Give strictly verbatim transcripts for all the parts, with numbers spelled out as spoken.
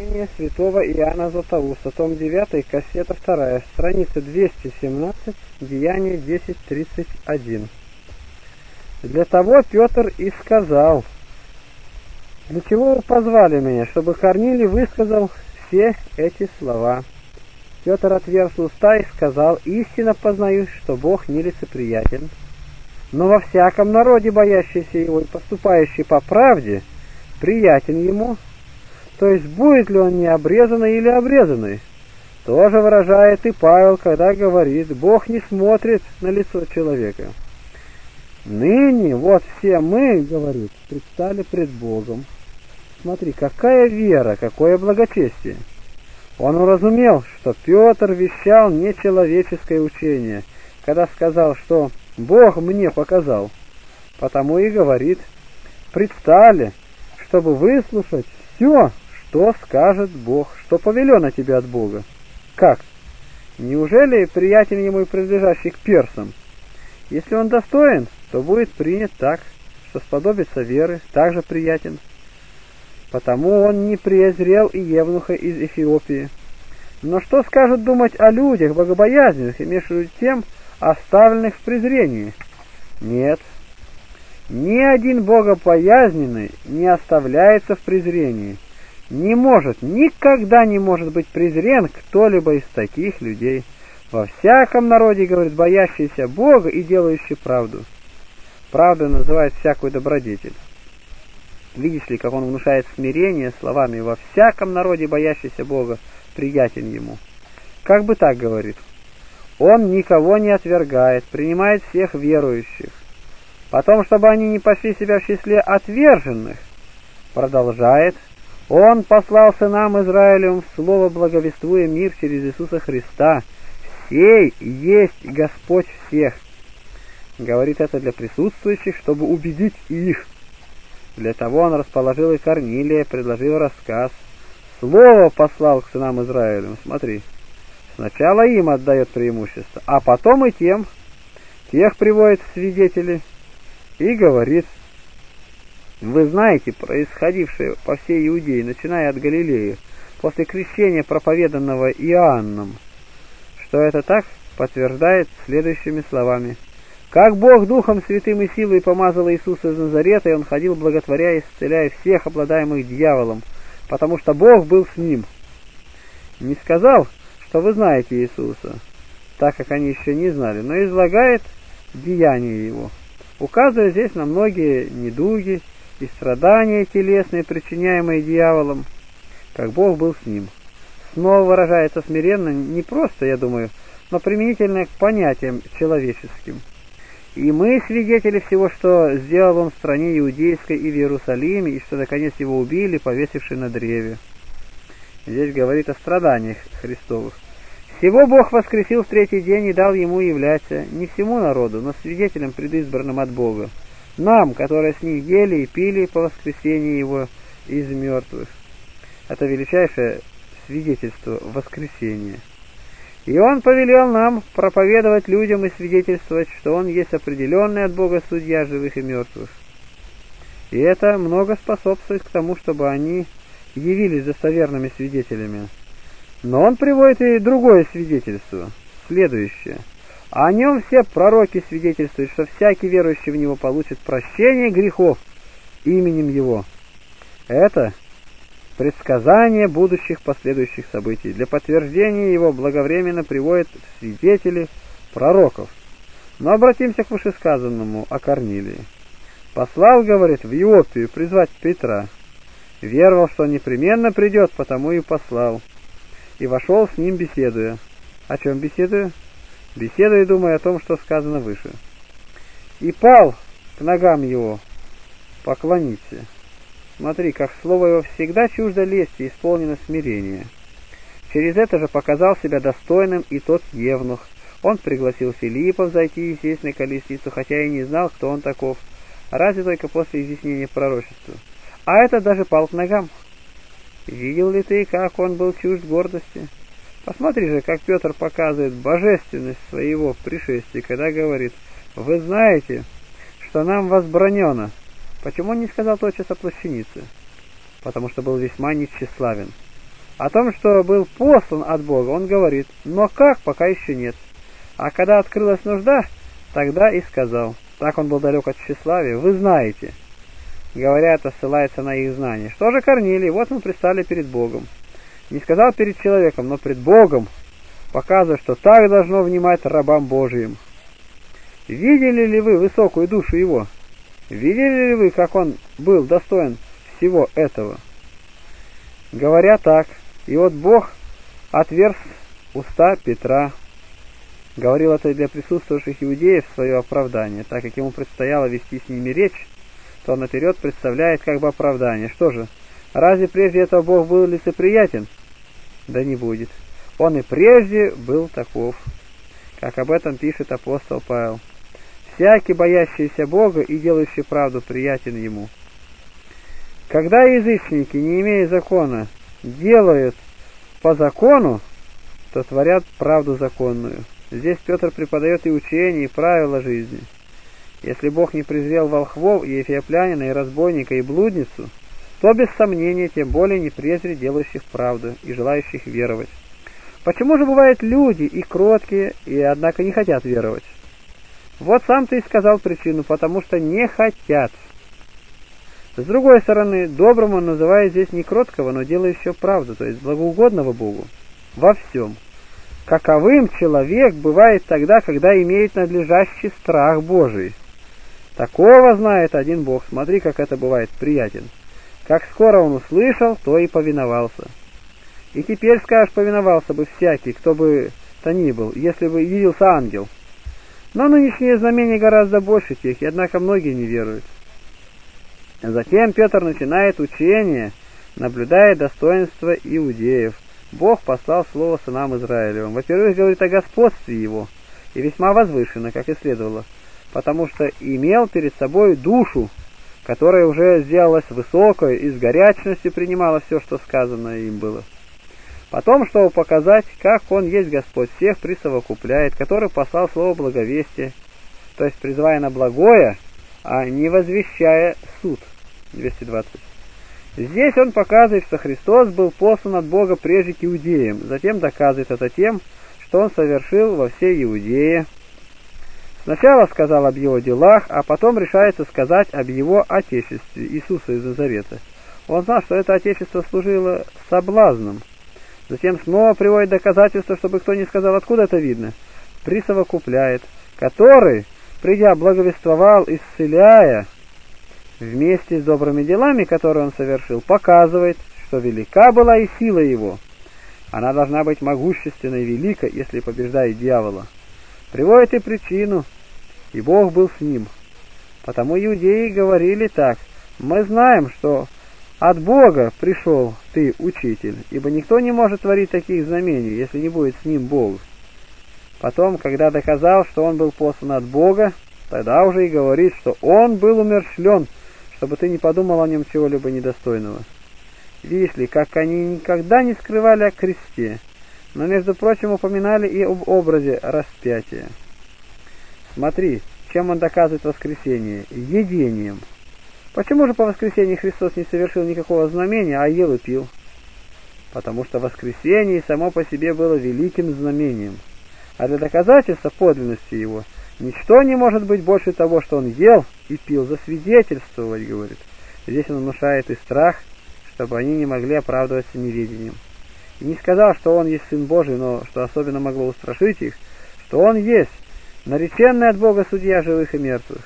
Послание святого Иоанна Златоуста, том девятый, кассета вторая, страница двести семнадцать, Деяние десять тридцать один. Для того Петр и сказал: «Для чего вы позвали меня, чтобы Корнилий высказал все эти слова?» Петр отверз уста и сказал: «Истинно познаю, что Бог нелицеприятен, но во всяком народе, боящийся его и поступающий по правде, приятен ему». То есть, будет ли он необрезанный или обрезанный? Тоже выражает и Павел, когда говорит: Бог не смотрит на лицо человека. Ныне вот все мы, говорит, предстали пред Богом. Смотри, какая вера, какое благочестие. Он уразумел, что Петр вещал нечеловеческое учение, когда сказал, что Бог мне показал. Потому и говорит: предстали, чтобы выслушать все, что скажет Бог, что повелено тебе от Бога. Как? Неужели приятен ему и принадлежащий к персам? Если он достоин, то будет принят так, что сподобится веры, также приятен. Потому он не презрел и евнуха из Эфиопии. Но что скажут думать о людях богобоязненных, и между тем оставленных в презрении? Нет, ни один богобоязненный не оставляется в презрении. Не может, никогда не может быть презрен кто-либо из таких людей. Во всяком народе, говорит, боящийся Бога и делающий правду. Правда называет всякую добродетель. Видишь ли, как он внушает смирение словами: «Во всяком народе, боящийся Бога, приятен ему». Как бы так говорит. Он никого не отвергает, принимает всех верующих. Потом, чтобы они не пошли себя в числе отверженных, продолжает: Он послал сынам Израилевым слово, благовествуя мир через Иисуса Христа. Сей есть Господь всех. Говорит это для присутствующих, чтобы убедить их. Для того он расположил и Корнилия, предложил рассказ. Слово послал к сынам Израилевым. Смотри, сначала им отдает преимущество, а потом и тем, тех приводит в свидетели и говорит: вы знаете происходившее по всей Иудее, начиная от Галилеи, после крещения, проповеданного Иоанном, что это так подтверждает следующими словами: «Как Бог Духом Святым и силой помазал Иисуса из Назарета, и Он ходил, благотворя и исцеляя всех обладаемых дьяволом, потому что Бог был с ним». Не сказал, что вы знаете Иисуса, так как они еще не знали, но излагает деяния Его, указывая здесь на многие недуги и страдания телесные, причиняемые дьяволом, как Бог был с ним. Снова выражается смиренно, не просто, я думаю, но применительно к понятиям человеческим. И мы свидетели всего, что сделал он в стране иудейской и в Иерусалиме, и что наконец его убили, повесивши на древе. Здесь говорит о страданиях Христовых. Всего Бог воскресил в третий день и дал ему являться не всему народу, но свидетелям предизбранным от Бога, нам, которые с ним ели и пили по воскресении его из мертвых. Это величайшее свидетельство воскресения. И он повелел нам проповедовать людям и свидетельствовать, что он есть определенный от Бога судья живых и мертвых. И это много способствует к тому, чтобы они явились достоверными свидетелями. Но он приводит и другое свидетельство, следующее. О нем все пророки свидетельствуют, что всякий верующий в него получит прощение грехов именем его. Это предсказание будущих последующих событий. Для подтверждения его благовременно приводят свидетели пророков. Но обратимся к вышесказанному о Корнилии. Послал, говорит, в Иопию призвать Петра. Веровал, что он непременно придет, потому и послал. И вошел с ним, беседуя. О чем беседуя? Беседуя, думая о том, что сказано выше. И пал к ногам его: поклониться. Смотри, как слово его всегда чуждо лести, исполнено смирения. Через это же показал себя достойным и тот евнух. Он пригласил Филиппа взойти и сесть на колесницу, хотя и не знал, кто он таков, разве только после изъяснения пророчества. А это даже пал к ногам. Видел ли ты, как он был чужд гордости? Посмотри же, как Петр показывает божественность своего пришествия, когда говорит: «Вы знаете, что нам возбранено». Почему он не сказал тотчас о плащанице? Потому что был весьма нечтеславен. О том, что был послан от Бога, он говорит: но как, пока еще нет. А когда открылась нужда, тогда и сказал. Так он был далек от тщеславия. Вы знаете. Говоря это, ссылается на их знание. Что же Корнилий? Вот мы предстали перед Богом. Не сказал перед человеком, но пред Богом, показывая, что так должно внимать рабам Божиим. Видели ли вы высокую душу его? Видели ли вы, как он был достоин всего этого? Говоря так, и вот Бог отверз уста Петра. Говорил это для присутствующих иудеев в свое оправдание, так как ему предстояло вести с ними речь, то он наперед представляет как бы оправдание. Что же, разве прежде этого Бог был лицеприятен? Да не будет. Он и прежде был таков, как об этом пишет апостол Павел. Всякий, боящийся Бога и делающий правду, приятен ему. Когда язычники, не имея закона, делают по закону, то творят правду законную. Здесь Петр преподает и учение, и правила жизни. Если Бог не презрел волхвов, и эфиоплянина, и разбойника, и блудницу, то без сомнения тем более не презрит делающих правду и желающих веровать. Почему же бывают люди и кроткие, и однако не хотят веровать? Вот сам ты и сказал причину: потому что не хотят. С другой стороны, добрым он называет здесь не кроткого, но делающего правду, то есть благоугодного Богу во всем. Каковым человек бывает тогда, когда имеет надлежащий страх Божий. Такого знает один Бог. Смотри, как это бывает приятен. Как скоро он услышал, то и повиновался. И теперь, скажешь, повиновался бы всякий, кто бы то ни был, если бы явился ангел. Но нынешнее знамение гораздо больше тех, и однако многие не веруют. Затем Петр начинает учение, наблюдая достоинство иудеев. Бог послал слово сынам Израилевым. Во-первых, говорит о господстве его, и весьма возвышенно, как и следовало, потому что имел перед собой душу, которая уже сделалась высокой и с горячностью принимала все, что сказано им было. Потом, чтобы показать, как он есть Господь, всех присовокупляет, который послал слово благовестия, то есть призывая на благое, а не возвещая суд. двести двадцать. Здесь он показывает, что Христос был послан от Бога прежде к иудеям, затем доказывает это тем, что он совершил во всей Иудее. Сначала сказал об его делах, а потом решается сказать об его отечестве, Иисуса из Назарета. Он знал, что это отечество служило соблазном. Затем снова приводит доказательства, чтобы кто не сказал, откуда это видно. Присовокупляет, который, придя, благовествовал, исцеляя, вместе с добрыми делами, которые он совершил, показывает, что велика была и сила его. Она должна быть могущественной и великой, если побеждает дьявола. Приводит и причину, и Бог был с ним. Потому иудеи говорили так: мы знаем, что от Бога пришел ты, учитель, ибо никто не может творить таких знамений, если не будет с ним Бог. Потом, когда доказал, что он был послан от Бога, тогда уже и говорит, что он был умерщвлен, чтобы ты не подумал о нем чего-либо недостойного. Видишь ли, как они никогда не скрывали о кресте, но, между прочим, упоминали и об образе распятия. Смотри, чем он доказывает воскресение? Едением. Почему же по воскресении Христос не совершил никакого знамения, а ел и пил? Потому что воскресение само по себе было великим знамением, а для доказательства подлинности его ничто не может быть больше того, что он ел и пил, засвидетельствовать, говорит. Здесь он внушает и страх, чтобы они не могли оправдываться неведением. И не сказал, что он есть Сын Божий, но что особенно могло устрашить их, что он есть нареченный от Бога судья живых и мертвых.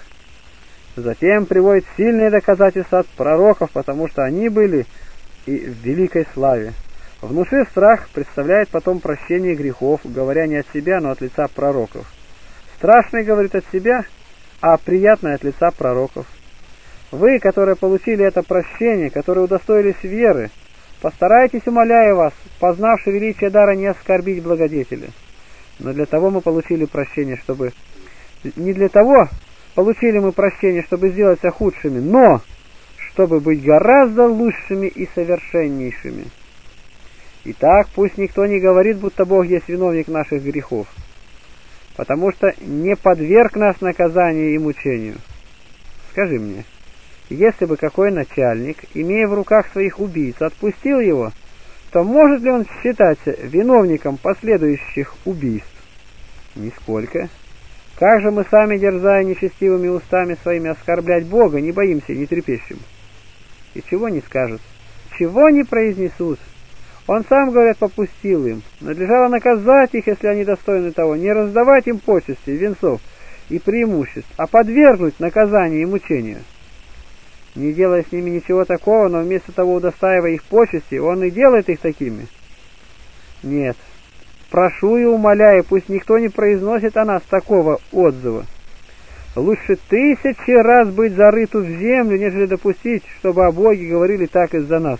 Затем приводит сильные доказательства от пророков, потому что они были и в великой славе. Внушив страх, представляет потом прощение грехов, говоря не от себя, но от лица пророков. Страшный говорит от себя, а приятный от лица пророков. Вы, которые получили это прощение, которые удостоились веры, постарайтесь, умоляю вас, познавши величие дара, не оскорбить благодетеля. Но для того мы получили прощение, чтобы... Не для того получили мы прощение, чтобы сделаться худшими, но чтобы быть гораздо лучшими и совершеннейшими. Итак, пусть никто не говорит, будто Бог есть виновник наших грехов, потому что не подверг нас наказанию и мучению. Скажи мне, если бы какой начальник, имея в руках своих убийц, отпустил его, то может ли он считаться виновником последующих убийств? Нисколько. Как же мы сами, дерзая нечестивыми устами своими, оскорблять Бога, не боимся и не трепещем? И чего не скажут, чего не произнесут? Он сам, говорят, попустил им. Надлежало наказать их, если они достойны того, не раздавать им почести, венцов и преимуществ, а подвергнуть наказанию и мучению. Не делая с ними ничего такого, но вместо того, удостаивая их почести, он и делает их такими. Нет, прошу и умоляю, пусть никто не произносит о нас такого отзыва. Лучше тысячи раз быть зарыту в землю, нежели допустить, чтобы о Боге говорили так из-за нас.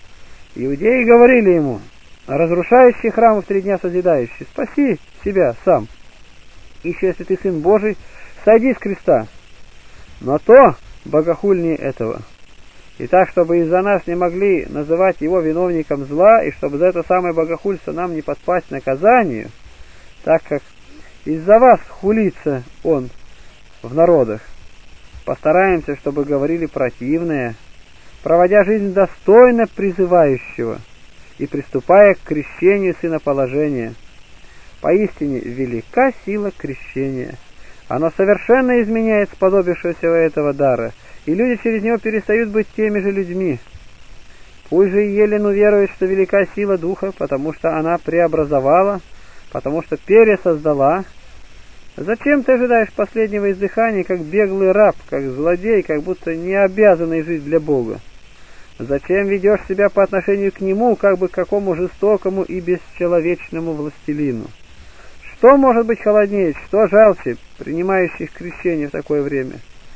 Иудеи говорили ему: разрушающий храм в три дня созидающий, спаси себя сам. Еще если ты сын Божий, сойди с креста. Но то богохульнее этого. И так, чтобы из-за нас не могли называть его виновником зла, и чтобы за это самое богохульство нам не подпасть наказанию, так как из-за вас хулится он в народах, постараемся, чтобы говорили противное, проводя жизнь достойно призывающего и приступая к крещению сыноположения. Поистине велика сила крещения. Оно совершенно изменяет сподобившегося этого дара, и люди через него перестают быть теми же людьми. Пусть же и Елен уверует, что велика сила Духа, потому что она преобразовала, потому что пересоздала. Зачем ты ожидаешь последнего издыхания, как беглый раб, как злодей, как будто не обязанный жить для Бога? Зачем ведешь себя по отношению к Нему, как бы к какому жестокому и бесчеловечному властелину? Что может быть холоднее, что жалче, принимающих крещение в такое время?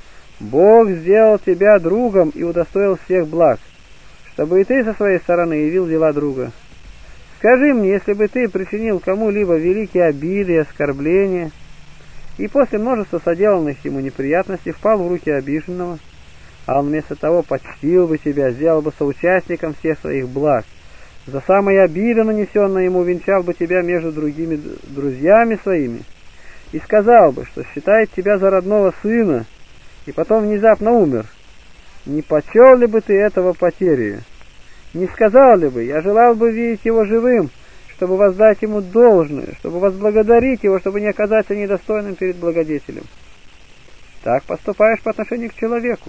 Бог сделал тебя другом и удостоил всех благ, чтобы и ты со своей стороны явил дела друга. Скажи мне, если бы ты причинил кому-либо великие обиды и оскорбления, и после множества соделанных ему неприятностей впал в руки обиженного, а он вместо того почтил бы тебя, сделал бы соучастником всех своих благ, за самые обиды, нанесенные ему, венчал бы тебя между другими друзьями своими, и сказал бы, что считает тебя за родного сына, и потом внезапно умер, не почел ли бы ты этого потерю? Не сказал ли бы: я желал бы видеть его живым, чтобы воздать ему должное, чтобы возблагодарить его, чтобы не оказаться недостойным перед благодетелем? Так поступаешь по отношению к человеку.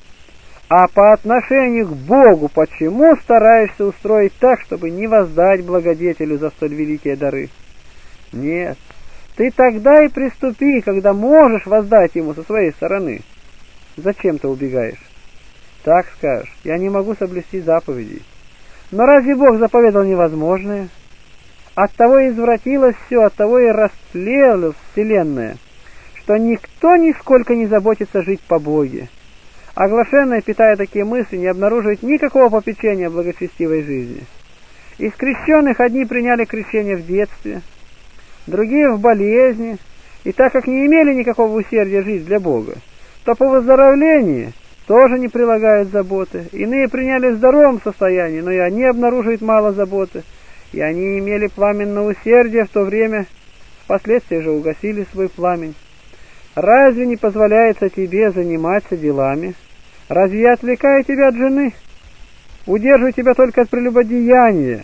А по отношению к Богу почему стараешься устроить так, чтобы не воздать благодетелю за столь великие дары? Нет, ты тогда и приступи, когда можешь воздать ему со своей стороны. Зачем ты убегаешь? Так скажешь: я не могу соблюсти заповедей. Но разве Бог заповедал невозможное? Оттого и извратилось все, оттого и растлела вселенная, что никто нисколько не заботится жить по Боге. Оглашенные, питая такие мысли, не обнаруживают никакого попечения благочестивой жизни. Из крещенных одни приняли крещение в детстве, другие в болезни, и так как не имели никакого усердия жить для Бога, то по выздоровлении тоже не прилагают заботы. Иные приняли в здоровом состоянии, но и они обнаруживают мало заботы, и они имели пламенное усердие в то время, впоследствии же угасили свой пламень. Разве не позволяется тебе заниматься делами? Разве я отвлекаю тебя от жены? Удерживаю тебя только от прелюбодеяния.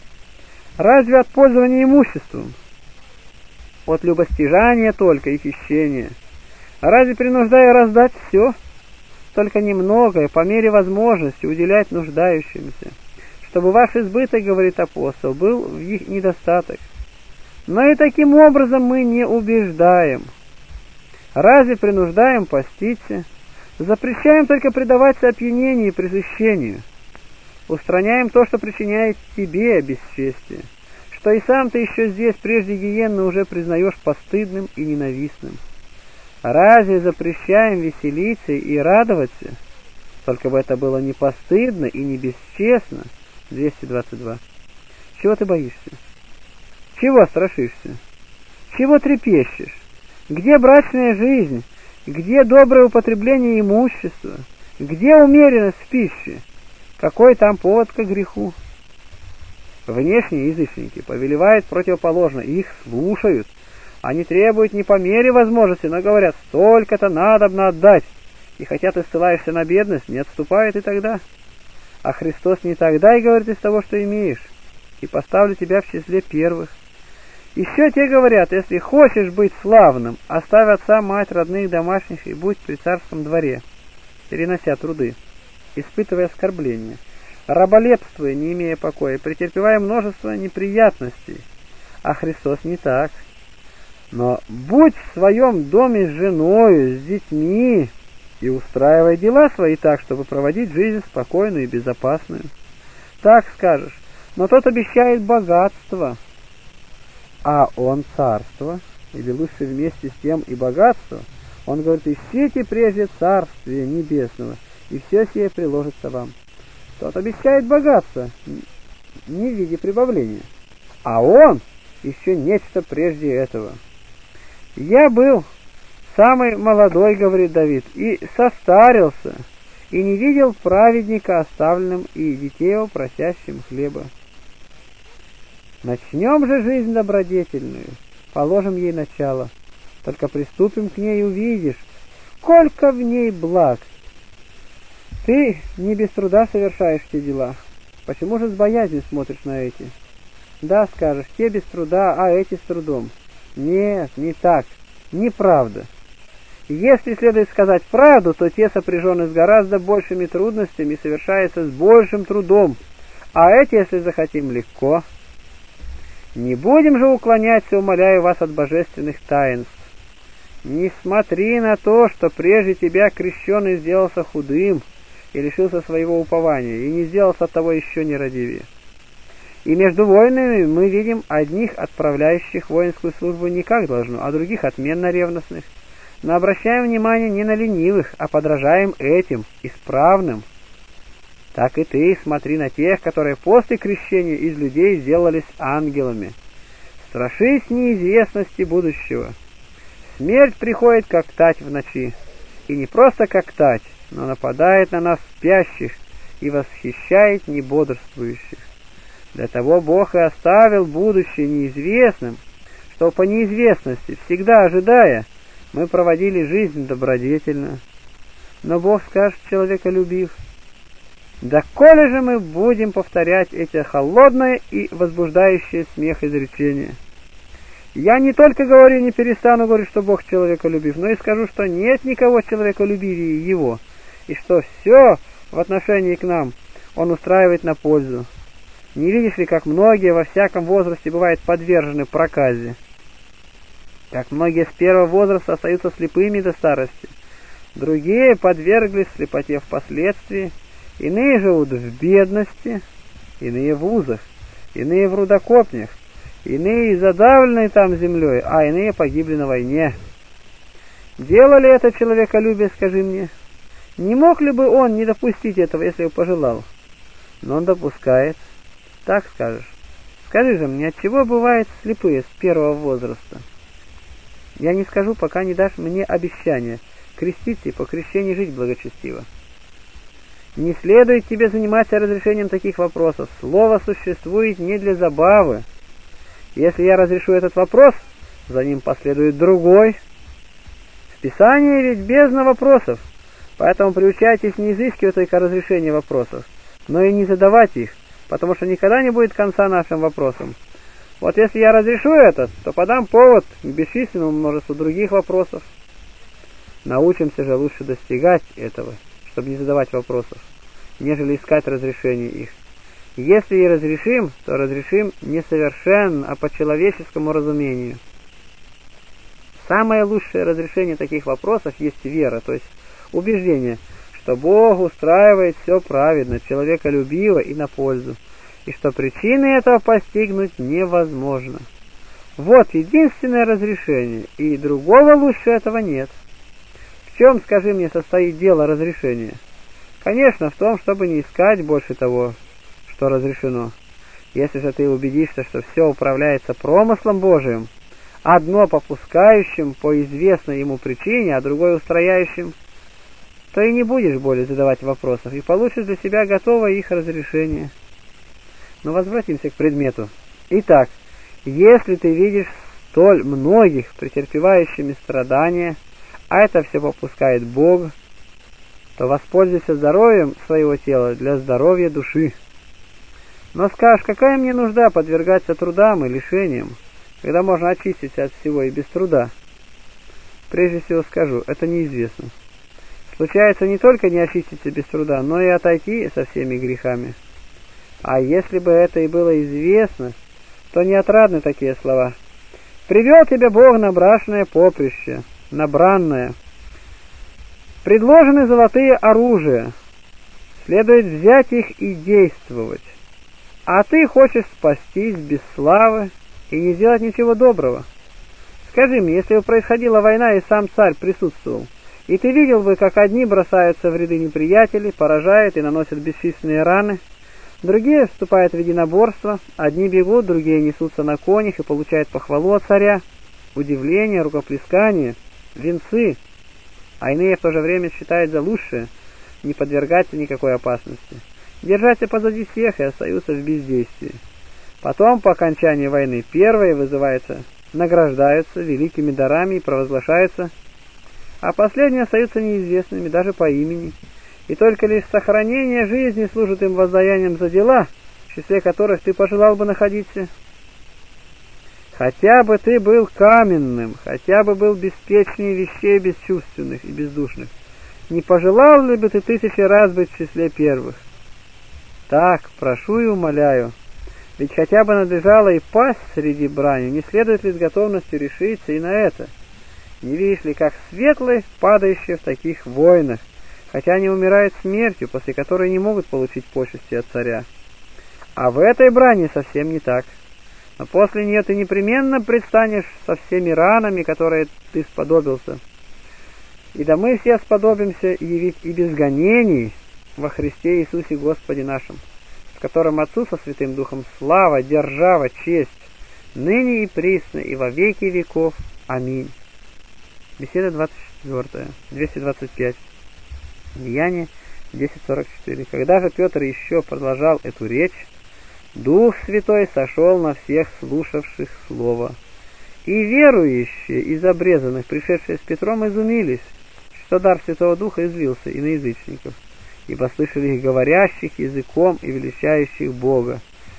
Разве от пользования имуществом? От любостяжания только и хищения. Разве принуждаю раздать все? Только немногое, по мере возможности, уделять нуждающимся, чтобы ваш избыток, говорит апостол, был в их недостаток. Но и таким образом мы не убеждаем. Разве принуждаем поститься? Запрещаем только предаваться опьянению и пресыщению. Устраняем то, что причиняет тебе бесчестие, что и сам ты еще здесь, прежде гиенны, уже признаешь постыдным и ненавистным. Разве запрещаем веселиться и радоваться? Только бы это было не постыдно и не бесчестно. двести двадцать два. Чего ты боишься? Чего страшишься? Чего трепещешь? Где брачная жизнь? Где доброе употребление имущества? Где умеренность в пище? Какой там повод к греху? Внешние язычники повелевают противоположно, их слушают. Они требуют не по мере возможности, но говорят: столько-то надобно отдать. И хотя ты ссылаешься на бедность, не отступает и тогда. А Христос не тогда и говорит из того, что имеешь. и поставлю тебя в числе первых. Еще те говорят: если хочешь быть славным, оставь отца, мать, родных, домашних и будь при царском дворе, перенося труды, испытывая оскорбления, раболепствуя, не имея покоя, претерпевая множество неприятностей. А Христос не так. Но будь в своем доме с женою, с детьми, и устраивай дела свои так, чтобы проводить жизнь спокойную и безопасную. Так скажешь: но тот обещает богатство, а он царство, или лучше вместе с тем и богатство. Он говорит: ищите прежде царствие небесного, и все сие приложится вам. Тот обещает богатство, не в виде прибавления, а он еще нечто прежде этого. Я был самый молодой, говорит Давид, и состарился, и не видел праведника оставленным и детей его просящим хлеба. Начнем же жизнь добродетельную, положим ей начало, только приступим к ней и увидишь, сколько в ней благ. Ты не без труда совершаешь те дела. Почему же с боязнью смотришь на эти? Да, скажешь, те без труда, а эти с трудом. Нет, не так, неправда. Если следует сказать правду, то те сопряжены с гораздо большими трудностями и совершаются с большим трудом, а эти, если захотим, легко. Не будем же уклоняться, умоляю вас, от божественных таинств. Не смотри на то, что прежде тебя крещеный сделался худым и лишился своего упования, и не сделался от того еще нерадивее. И между воинами мы видим одних, отправляющих воинскую службу не как должно, а других отменно ревностных. Но обращаем внимание не на ленивых, а подражаем этим, исправным. Так и ты смотри на тех, которые после крещения из людей сделались ангелами. Страшись неизвестности будущего. Смерть приходит, как тать в ночи, и не просто как тать, но нападает на нас спящих и восхищает небодрствующих. Для того Бог и оставил будущее неизвестным, что по неизвестности, всегда ожидая, мы проводили жизнь добродетельно. Но Бог скажет, человеколюбив: да коли же мы будем повторять эти холодное и возбуждающее смех изречения? Я не только говорю, не перестану говорить, что Бог человеколюбив, но и скажу, что нет никого человеколюбивее Его, и что все в отношении к нам Он устраивает на пользу. Не видишь ли, как многие во всяком возрасте бывают подвержены проказе? Как многие с первого возраста остаются слепыми до старости, другие подверглись слепоте впоследствии, иные живут в бедности, иные в вузах, иные в рудокопнях, иные задавленные там землей, а иные погибли на войне. Делали это человеколюбие, скажи мне? Не мог ли бы он не допустить этого, если бы пожелал? Но он допускает. Так скажешь. Скажи же мне, отчего бывают слепые с первого возраста? Я не скажу, пока не дашь мне обещания креститься и по крещению жить благочестиво. Не следует тебе заниматься разрешением таких вопросов. Слово существует не для забавы. Если я разрешу этот вопрос, за ним последует другой. В Писании ведь бездна вопросов, поэтому приучайтесь не изыскивать только разрешение вопросов, но и не задавать их, потому что никогда не будет конца нашим вопросам. Вот если я разрешу это, то подам повод к бесчисленному множеству других вопросов. Научимся же лучше достигать этого, чтобы не задавать вопросов, нежели искать разрешение их. Если и разрешим, то разрешим не совершенно, а по человеческому разумению. Самое лучшее разрешение таких вопросов есть вера, то есть убеждение, что Бог устраивает все праведно, человеколюбиво и на пользу, и что причины этого постигнуть невозможно. Вот единственное разрешение, и другого лучше этого нет. В чем, скажи мне, состоит дело разрешения? Конечно, в том, чтобы не искать больше того, что разрешено. Если же ты убедишься, что все управляется промыслом Божиим, одно попускающим по известной ему причине, а другое устрояющим, то и не будешь более задавать вопросов, и получишь для себя готовое их разрешение. Но возвратимся к предмету. Итак, если ты видишь столь многих претерпевающими страдания, а это все попускает Бог, то воспользуйся здоровьем своего тела для здоровья души. Но скажешь, какая мне нужда подвергаться трудам и лишениям, когда можно очиститься от всего и без труда? Прежде всего скажу, это неизвестно. Случается не только не очиститься без труда, но и отойти со всеми грехами. А если бы это и было известно, то не отрадны такие слова. «Привел тебя Бог на брачное поприще, на бранное. Предложены золотые оружия, следует взять их и действовать. А ты хочешь спастись без славы и не сделать ничего доброго. Скажи мне, если бы происходила война и сам царь присутствовал, и ты видел бы, как одни бросаются в ряды неприятелей, поражают и наносят бесчисленные раны, другие вступают в единоборство, одни бегут, другие несутся на конях и получают похвалу от царя, удивление, рукоплескание, венцы, а иные в то же время считают за лучшее не подвергаться никакой опасности, держаться позади всех и остаются в бездействии. Потом, по окончании войны, первые вызываются, награждаются великими дарами и провозглашаются, а последние остаются неизвестными даже по имени, и только лишь сохранение жизни служит им воздаянием за дела, в числе которых ты пожелал бы находиться. Хотя бы ты был каменным, хотя бы был беспечнее вещей бесчувственных и бездушных, не пожелал ли бы ты тысячи раз быть в числе первых? Так, прошу и умоляю, ведь хотя бы надлежало и пасть среди брани, не следует ли с готовностью решиться и на это? Не видишь ли, как светлые, падающие в таких войнах, хотя они умирают смертью, после которой не могут получить почести от царя. А в этой брани совсем не так. Но после нее ты непременно предстанешь со всеми ранами, которые ты сподобился. И да мы все сподобимся явить и без гонений во Христе Иисусе Господе нашим, в котором Отцу со Святым Духом слава, держава, честь, ныне и присно, и во веки веков. Аминь. Беседа двадцать четвёртая, двести двадцать пять. Деяние десять сорок четыре. Когда же Петр еще продолжал эту речь, Дух Святой сошел на всех слушавших Слово. И верующие из обрезанных, пришедшие с Петром, изумились, что дар Святого Духа излился и на язычников, ибо слышали их говорящих языком и величающих Бога.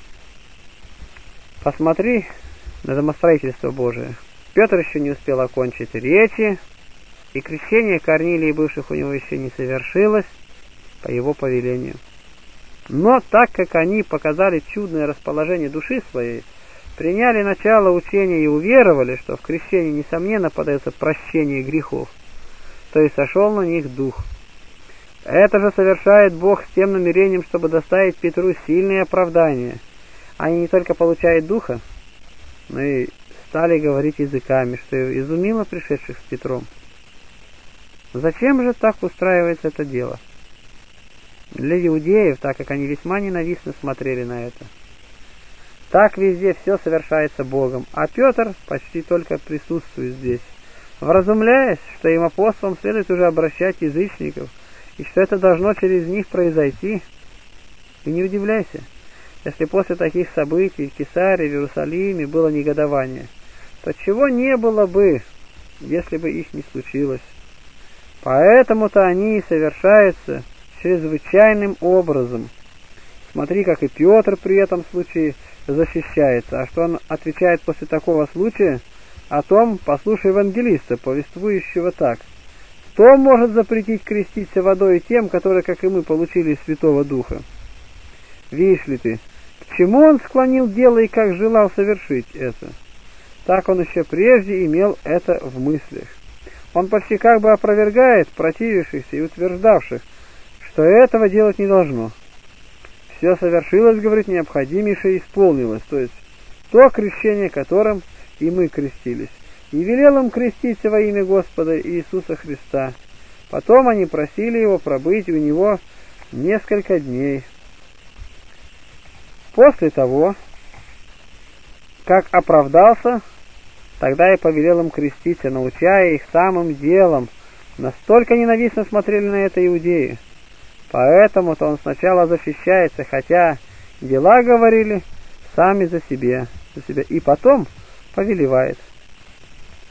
Посмотри на домостроительство Божие. Петр еще не успел окончить речи, и крещение Корнилия, бывших у него, еще не совершилось по его повелению. Но так как они показали чудное расположение души своей, приняли начало учения и уверовали, что в крещении несомненно подается прощение грехов, то и сошел на них Дух. Это же совершает Бог с тем намерением, чтобы доставить Петру сильные оправдания. Они не только получают Духа, но и стали говорить языками, что изумило пришедших с Петром. Зачем же так устраивается это дело? Для иудеев, так как они весьма ненавистно смотрели на это. Так везде все совершается Богом, а Петр почти только присутствует здесь, вразумляясь, что им апостолам следует уже обращать язычников, и что это должно через них произойти. И не удивляйся, если после таких событий в Кесарии, в Иерусалиме было негодование, то чего не было бы, если бы их не случилось. Поэтому-то они и совершаются чрезвычайным образом. Смотри, как и Петр при этом случае защищается. А что он отвечает после такого случая? О том послушай евангелиста, повествующего так. Кто может запретить креститься водой тем, которые, как и мы, получили из Святого Духа? Видишь ли ты, к чему он склонил дело и как желал совершить это? Так он еще прежде имел это в мыслях. Он почти как бы опровергает противившихся и утверждавших, что этого делать не должно. Все совершилось, говорит, необходимейшее исполнилось, то есть то крещение, которым и мы крестились, и велел им креститься во имя Господа Иисуса Христа. Потом они просили его пробыть у него несколько дней. После того, как оправдался, тогда и повелел им креститься, научая их самым делом. Настолько ненавистно смотрели на это иудеи. Поэтому-то он сначала защищается, хотя дела говорили сами за себя, за себя, и потом повелевает.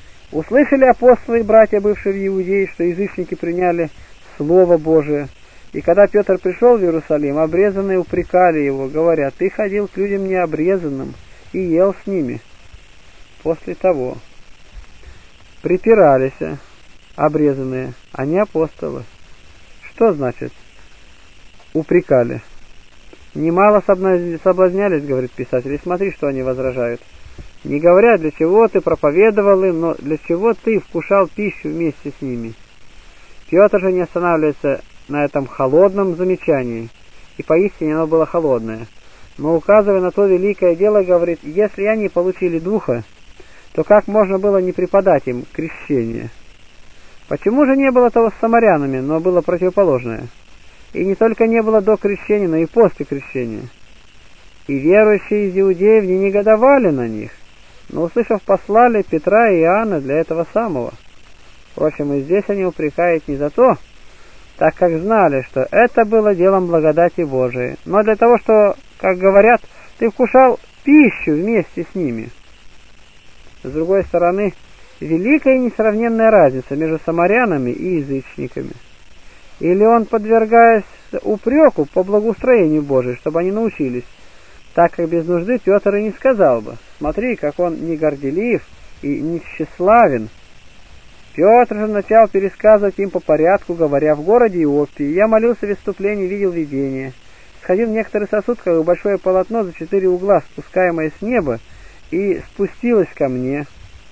Услышали апостолы и братья, бывшие в Иудее, что язычники приняли Слово Божие, И когда Петр пришел в Иерусалим, обрезанные упрекали его, говоря: «Ты ходил к людям необрезанным и ел с ними». После того припирались обрезанные, а не апостолы. Что значит упрекали? Немало соблазнялись, говорит писатель, и смотри, что они возражают. Не говоря, для чего ты проповедовал им, но для чего ты вкушал пищу вместе с ними. Петр же не останавливается на этом холодном замечании, и поистине оно было холодное, но, указывая на то великое дело, говорит: если они получили Духа, то как можно было не преподать им крещение? Почему же не было того с самарянами, но было противоположное? И не только не было до крещения, но и после крещения. И верующие из иудеев не негодовали на них, но, услышав, послали Петра и Иоанна для этого самого. Впрочем, и здесь они упрекают не за то, так как знали, что это было делом благодати Божией, но для того, что, как говорят, ты вкушал пищу вместе с ними. С другой стороны, великая и несравненная разница между самарянами и язычниками. Или он, подвергаясь упреку по благоустроению Божию, чтобы они научились, так как без нужды Петр и не сказал бы: смотри, как он не горделив и не тщеславен. Петр же начал пересказывать им по порядку, говоря: в городе Иоппии я молился в выступлении, видел видение. Сходил в некоторый сосуд, как большое полотно за четыре угла, спускаемое с неба, и спустилось ко мне.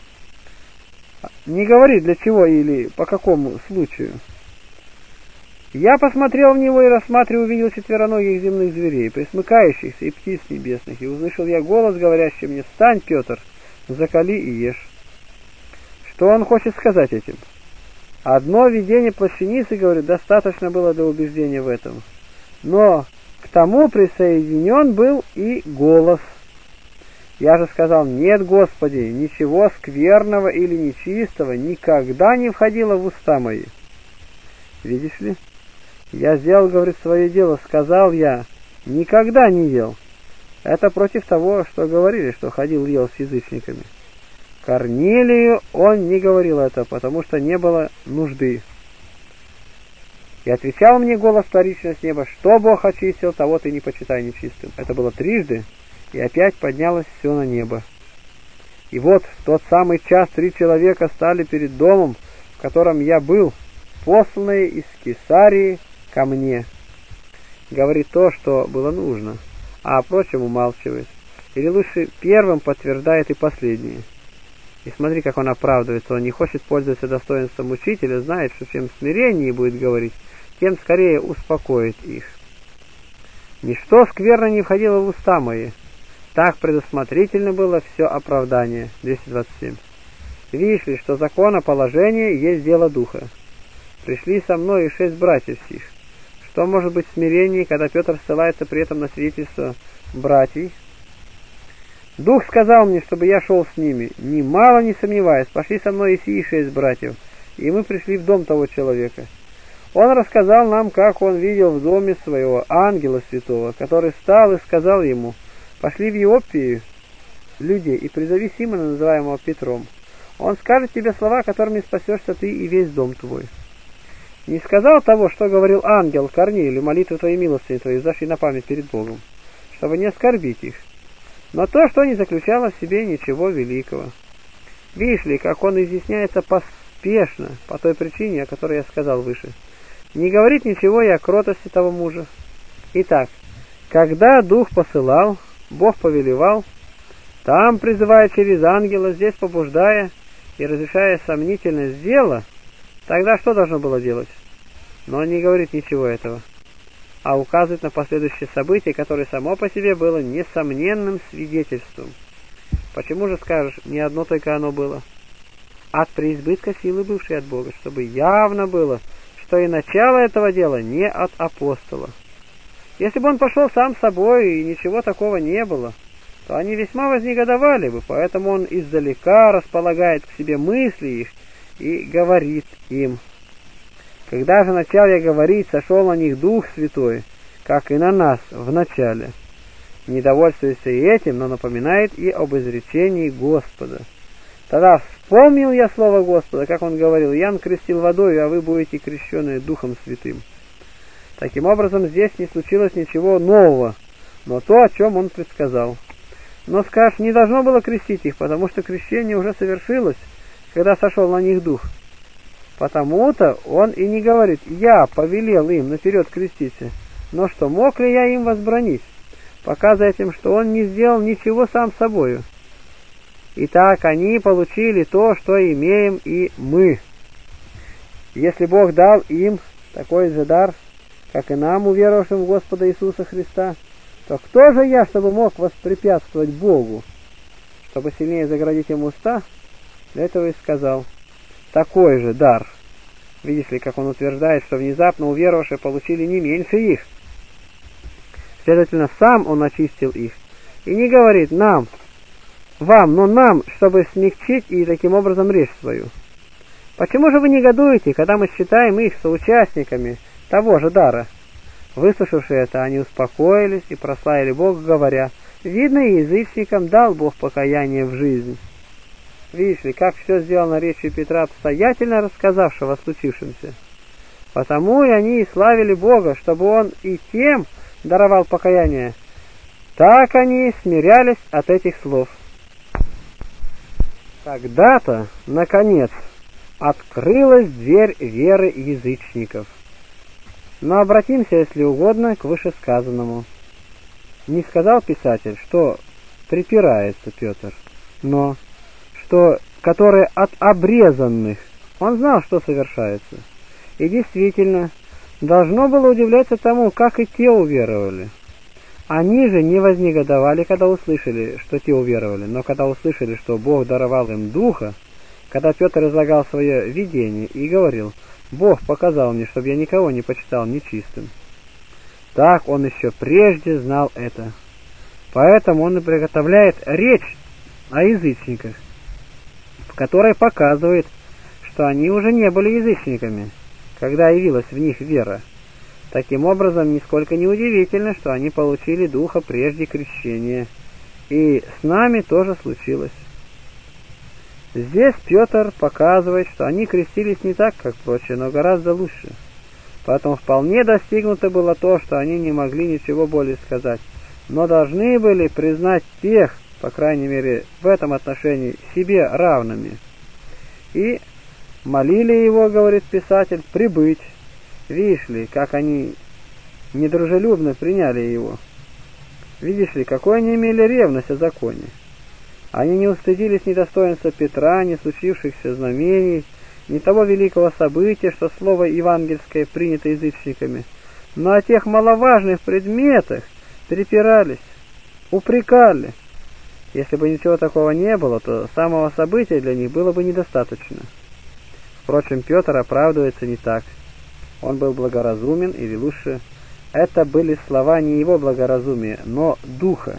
Не говори для чего или по какому случаю. Я посмотрел в него и, рассматривая, увидел четвероногих земных зверей, пресмыкающихся, и птиц небесных, и услышал я голос, говорящий мне: встань, Петр, закали и ешь. Что он хочет сказать этим? Одно видение плащаницы, говорит, достаточно было для убеждения в этом. Но к тому присоединен был и голос. Я же сказал: нет, Господи, ничего скверного или нечистого никогда не входило в уста мои. Видишь ли? Я сделал, говорит, свое дело, сказал я, никогда не ел. Это против того, что говорили, что ходил ел с язычниками. Корнилию он не говорил это, потому что не было нужды. И отвечал мне голос вторично с неба: что Бог очистил, того ты не почитай нечистым. Это было трижды, и опять поднялось все на небо. И вот в тот самый час три человека стали перед домом, в котором я был, посланные из Кесарии ко мне. Говорит то, что было нужно, а о прочем умалчивает. Или лучше первым подтверждает и последнее. И смотри, как он оправдывается. Он не хочет пользоваться достоинством учителя, знает, что чем смиреннее будет говорить, тем скорее успокоит их. Ничто скверно не входило в уста мои. Так предусмотрительно было все оправдание. двести двадцать семь. Видишь ли, что законоположение есть дело духа. Пришли со мной и шесть братьев сих. Что может быть смирение, когда Петр ссылается при этом на свидетельство братьев? Дух сказал мне, чтобы я шел с ними. Немало не сомневаясь, пошли со мной и сии шесть братьев, и мы пришли в дом того человека. Он рассказал нам, как он видел в доме своего ангела святого, который встал и сказал ему: пошли в Иоппию людей и призови Симона, называемого Петром. Он скажет тебе слова, которыми спасешься ты и весь дом твой. Не сказал того, что говорил ангел Корнилию: молитвы твои, милости твои зашли на память перед Богом, чтобы не оскорбить их. Но то, что не заключало в себе ничего великого. Видишь ли, как он изъясняется поспешно, по той причине, о которой я сказал выше. Не говорит ничего и о кротости того мужа. Итак, когда Дух посылал, Бог повелевал, там призывая через ангела, здесь побуждая и разрешая сомнительность дела, тогда что должно было делать? Но он не говорит ничего этого, а указывает на последующее событие, которое само по себе было несомненным свидетельством. Почему же, скажешь, не одно только оно было? От преизбытка силы, бывшей от Бога, чтобы явно было, что и начало этого дела не от апостола. Если бы он пошел сам собой и ничего такого не было, то они весьма вознегодовали бы, поэтому он издалека располагает к себе мысли их и говорит им. Когда же начал я говорить, сошел на них Дух Святой, как и на нас в начале. Не довольствуется и этим, но напоминает и об изречении Господа. Тогда вспомнил я слово Господа, как он говорил: Иоанн крестил водой, а вы будете крещены Духом Святым. Таким образом, здесь не случилось ничего нового, но то, о чем он предсказал. Но, скажешь, не должно было крестить их, потому что крещение уже совершилось, когда сошел на них дух. Потому-то он и не говорит: «Я повелел им наперед креститься». Но что, мог ли я им возбранить, показывая этим, что он не сделал ничего сам собою? Итак, они получили то, что имеем и мы. Если Бог дал им такой же дар, как и нам, уверовавшим в Господа Иисуса Христа, то кто же я, чтобы мог воспрепятствовать Богу? Чтобы сильнее заградить ему уста, для этого и сказал: такой же дар. Видишь ли, как он утверждает, что внезапно уверовавшие получили не меньше их. Следовательно, сам он очистил их. И не говорит нам, вам, но нам, чтобы смягчить и таким образом речь свою. Почему же вы негодуете, когда мы считаем их соучастниками того же дара? Выслушавши это, они успокоились и прославили Бога, говоря: видно, и язычникам дал Бог покаяние в жизнь. Видишь ли, как все сделано речью Петра, обстоятельно рассказавшего о случившемся. Потому и они и славили Бога, чтобы Он и тем даровал покаяние. Так они смирялись от этих слов. Тогда-то, наконец, открылась дверь веры язычников. Но обратимся, если угодно, к вышесказанному. Не сказал писатель, что припирается Петр, но что которые от обрезанных. Он знал, что совершается. И действительно, должно было удивляться тому, как и те уверовали. Они же не вознегодовали, когда услышали, что те уверовали, но когда услышали, что Бог даровал им Духа, когда Петр излагал свое видение и говорил: «Бог показал мне, чтобы я никого не почитал нечистым». Так он еще прежде знал это. Поэтому он и приготовляет речь о язычниках, в которой показывает, что они уже не были язычниками, когда явилась в них вера. Таким образом, нисколько не удивительно, что они получили Духа прежде крещения. И с нами тоже случилось. Здесь Петр показывает, что они крестились не так, как прочие, но гораздо лучше. Поэтому вполне достигнуто было то, что они не могли ничего более сказать, но должны были признать тех, по крайней мере в этом отношении, себе равными. И молили его, говорит писатель, прибыть. Видишь ли, как они недружелюбно приняли его. Видишь ли, какой они имели ревность о законе. Они не устыдились ни достоинства Петра, ни случившихся знамений, ни того великого события, что слово евангельское принято язычниками, но о тех маловажных предметах припирались, упрекали. Если бы ничего такого не было, то самого события для них было бы недостаточно. Впрочем, Петр оправдывается не так. Он был благоразумен, или лучше, это были слова не его благоразумия, но Духа.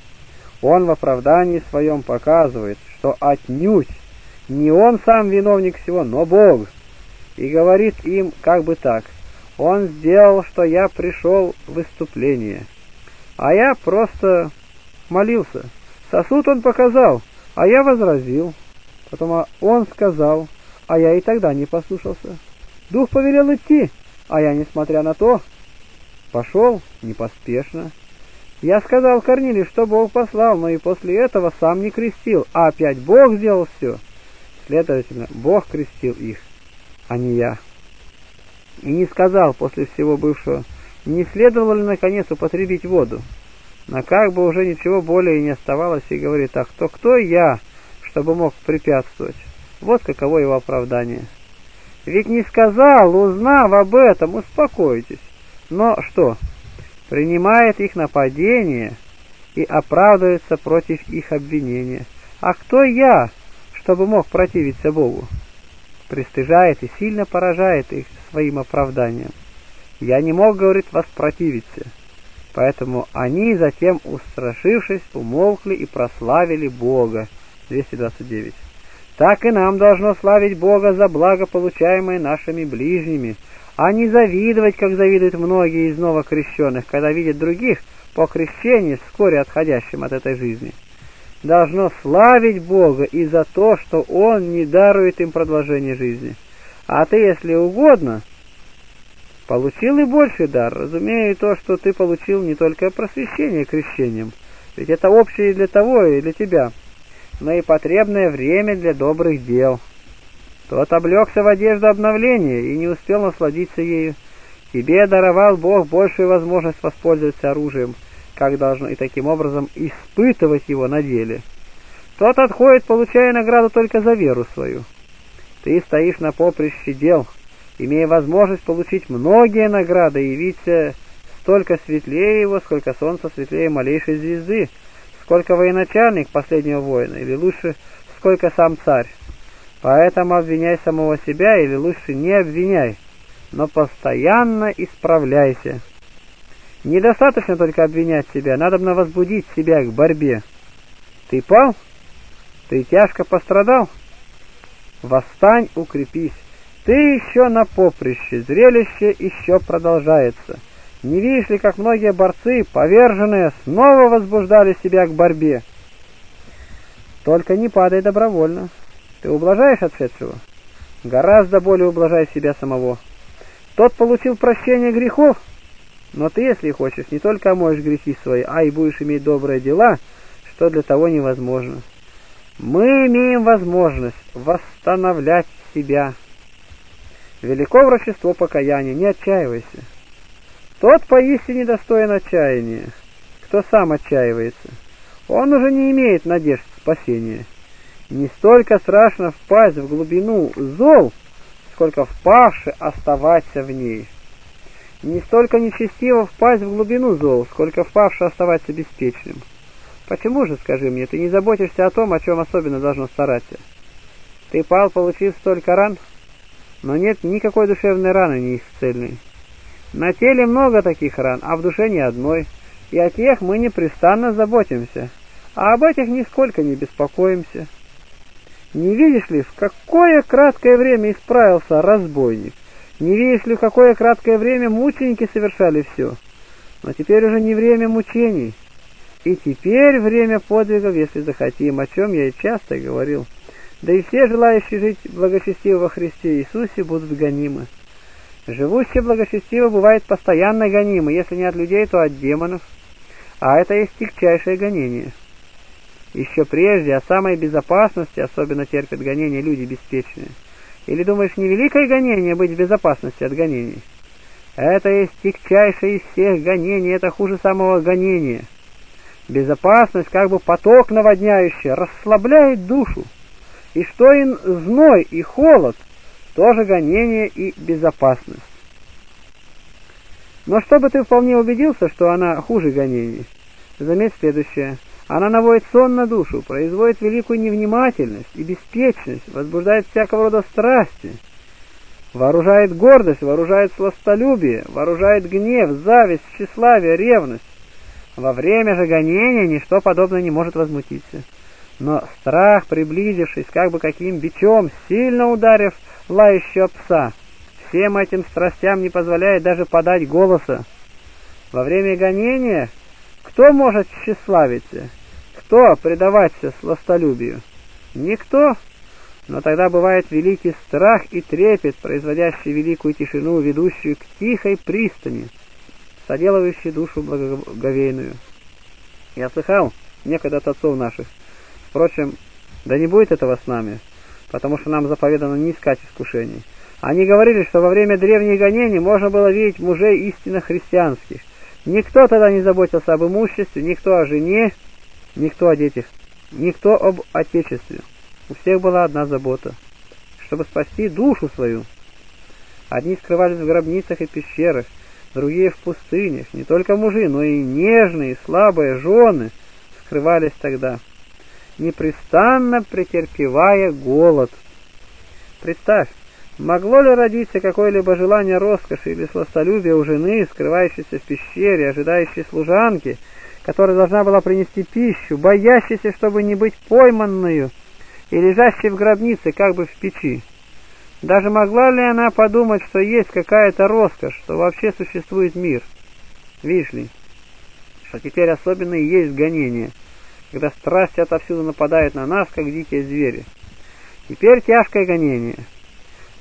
Он в оправдании своем показывает, что отнюдь не он сам виновник всего, но Бог. И говорит им как бы так: он сделал, что я пришел в выступление, а я просто молился. Сосуд он показал, а я возразил. Потом он сказал, а я и тогда не послушался. Дух повелел идти, а я, несмотря на то, пошел непоспешно. Я сказал Корнилию, что Бог послал, но и после этого сам не крестил, а опять Бог сделал все. Следовательно, Бог крестил их, а не я. И не сказал после всего бывшего, не следовало ли наконец употребить воду. Но как бы уже ничего более и не оставалось, и говорит: ах, то кто я, чтобы мог препятствовать? Вот каково его оправдание. Ведь не сказал, узнав об этом, успокойтесь. Но что? Принимает их нападение и оправдывается против их обвинения. А кто я, чтобы мог противиться Богу? Пристыжает и сильно поражает их своим оправданием. Я не мог, говорит, воспротивиться. Поэтому они, затем устрашившись, умолкли и прославили Бога. двести двадцать девять. Так и нам должно славить Бога за благо, получаемое нашими ближними, а не завидовать, как завидуют многие из новокрещенных, когда видят других по крещению, вскоре отходящим от этой жизни. Должно славить Бога и за то, что Он не дарует им продолжение жизни. А ты, если угодно, получил и больший дар, разумея то, что ты получил не только просвещение крещением, ведь это общее и для того, и для тебя, но и потребное время для добрых дел. Тот облегся в одежду обновления и не успел насладиться ею. Тебе даровал Бог большую возможность воспользоваться оружием, как должно, и таким образом испытывать его на деле. Тот отходит, получая награду только за веру свою. Ты стоишь на поприще дел, имея возможность получить многие награды и явиться столько светлее его, сколько солнце светлее малейшей звезды, сколько военачальник последнего воина, или лучше, сколько сам царь. Поэтому обвиняй самого себя, или лучше не обвиняй, но постоянно исправляйся. Недостаточно только обвинять себя, надобно возбудить себя к борьбе. Ты пал? Ты тяжко пострадал? Восстань, укрепись. Ты еще на поприще, зрелище еще продолжается. Не видишь ли, как многие борцы, поверженные, снова возбуждали себя к борьбе? Только не падай добровольно. Ты ублажаешь отшедшего? Гораздо более ублажай себя самого. Тот получил прощение грехов, но ты, если хочешь, не только омоешь грехи свои, а и будешь иметь добрые дела, что для того невозможно. Мы имеем возможность восстановлять себя. Велико врачество покаяния, не отчаивайся. Тот поистине достоин отчаяния, кто сам отчаивается. Он уже не имеет надежд спасения. Не столько страшно впасть в глубину зол, сколько впавши оставаться в ней. Не столько нечестиво впасть в глубину зол, сколько впавши оставаться беспечным. Почему же, скажи мне, ты не заботишься о том, о чем особенно должно стараться? Ты пал, получив столько ран, но нет никакой душевной раны неисцельной. На теле много таких ран, а в душе ни одной, и о тех мы непрестанно заботимся, а об этих нисколько не беспокоимся. Не видишь ли, в какое краткое время исправился разбойник? Не видишь ли, в какое краткое время мученики совершали все? Но теперь уже не время мучений. И теперь время подвигов, если захотим, о чем я и часто говорил. Да и все желающие жить благочестиво во Христе Иисусе будут гонимы. Живущие благочестиво бывает постоянно гонимы, если не от людей, то от демонов. А это есть тягчайшее гонение. Еще прежде о самой безопасности особенно терпят гонения люди беспечные. Или думаешь, не великое гонение быть в безопасности от гонений? Это есть тягчайшее из всех гонений, это хуже самого гонения. Безопасность, как бы поток наводняющий, расслабляет душу. И что и зной, и холод, тоже гонение и безопасность. Но чтобы ты вполне убедился, что она хуже гонений, заметь следующее. Она наводит сон на душу, производит великую невнимательность и беспечность, возбуждает всякого рода страсти, вооружает гордость, вооружает сластолюбие, вооружает гнев, зависть, тщеславие, ревность. Во время же гонения ничто подобное не может возмутиться. Но страх, приблизившись, как бы каким бичом, сильно ударив лающего пса, всем этим страстям не позволяет даже подать голоса. Во время гонения кто может тщеславиться? Кто предаваться сластолюбию? Никто. Но тогда бывает великий страх и трепет, производящий великую тишину, ведущую к тихой пристани, соделывающей душу благоговейную. Я слыхал некогда от отцов наших. Впрочем, да не будет этого с нами, потому что нам заповедано не искать искушений. Они говорили, что во время древних гонений можно было видеть мужей истинно христианских. Никто тогда не заботился об имуществе, никто о жене, никто о детях, никто об отечестве. У всех была одна забота, чтобы спасти душу свою. Одни скрывались в гробницах и пещерах, другие в пустынях. Не только мужи, но и нежные, слабые жены скрывались тогда, непрестанно претерпевая голод. Представь, могло ли родиться какое-либо желание роскоши или сластолюбия у жены, скрывающейся в пещере, ожидающей служанки, которая должна была принести пищу, боящейся, чтобы не быть пойманную, и лежащей в гробнице, как бы в печи? Даже могла ли она подумать, что есть какая-то роскошь, что вообще существует мир? Видишь ли, что теперь особенно и есть гонение, когда страсти отовсюду нападают на нас, как дикие звери. Теперь тяжкое гонение.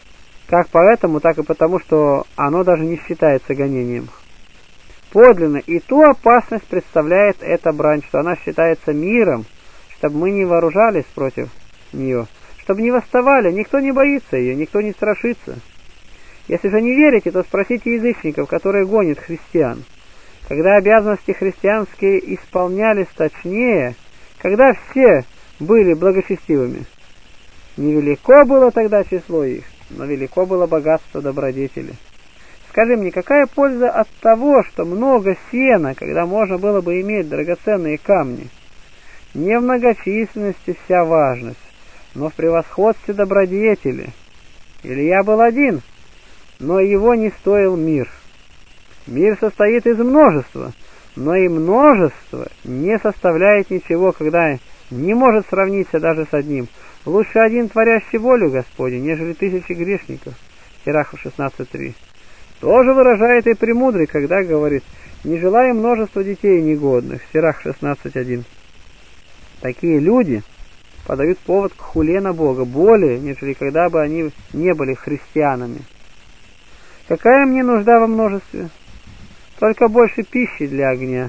как поэтому, так и потому, что оно даже не считается гонением. Подлинно и ту опасность представляет эта брань, что она считается миром, чтобы мы не вооружались против нее, чтобы не восставали, никто не боится ее, никто не страшится. Если же не верите, то спросите язычников, которые гонят христиан. Когда обязанности христианские исполнялись точнее, когда все были благочестивыми, невелико было тогда число их, но велико было богатство добродетели. Скажи мне, какая польза от того, что много сена, когда можно было бы иметь драгоценные камни? Не в многочисленности вся важность, но в превосходстве добродетели. Илья был один, но его не стоил мир. Мир состоит из множества, но и множество не составляет ничего, когда не может сравниться даже с одним. Лучше один, творящий волю Господню, нежели тысячи грешников. Сирахов шестнадцать три. Тоже выражает и премудрый, когда говорит: не желая множества детей негодных. Сирах шестнадцать один. Такие люди подают повод к хуле на Бога более, нежели когда бы они не были христианами. Какая мне нужда во множестве? Только больше пищи для огня.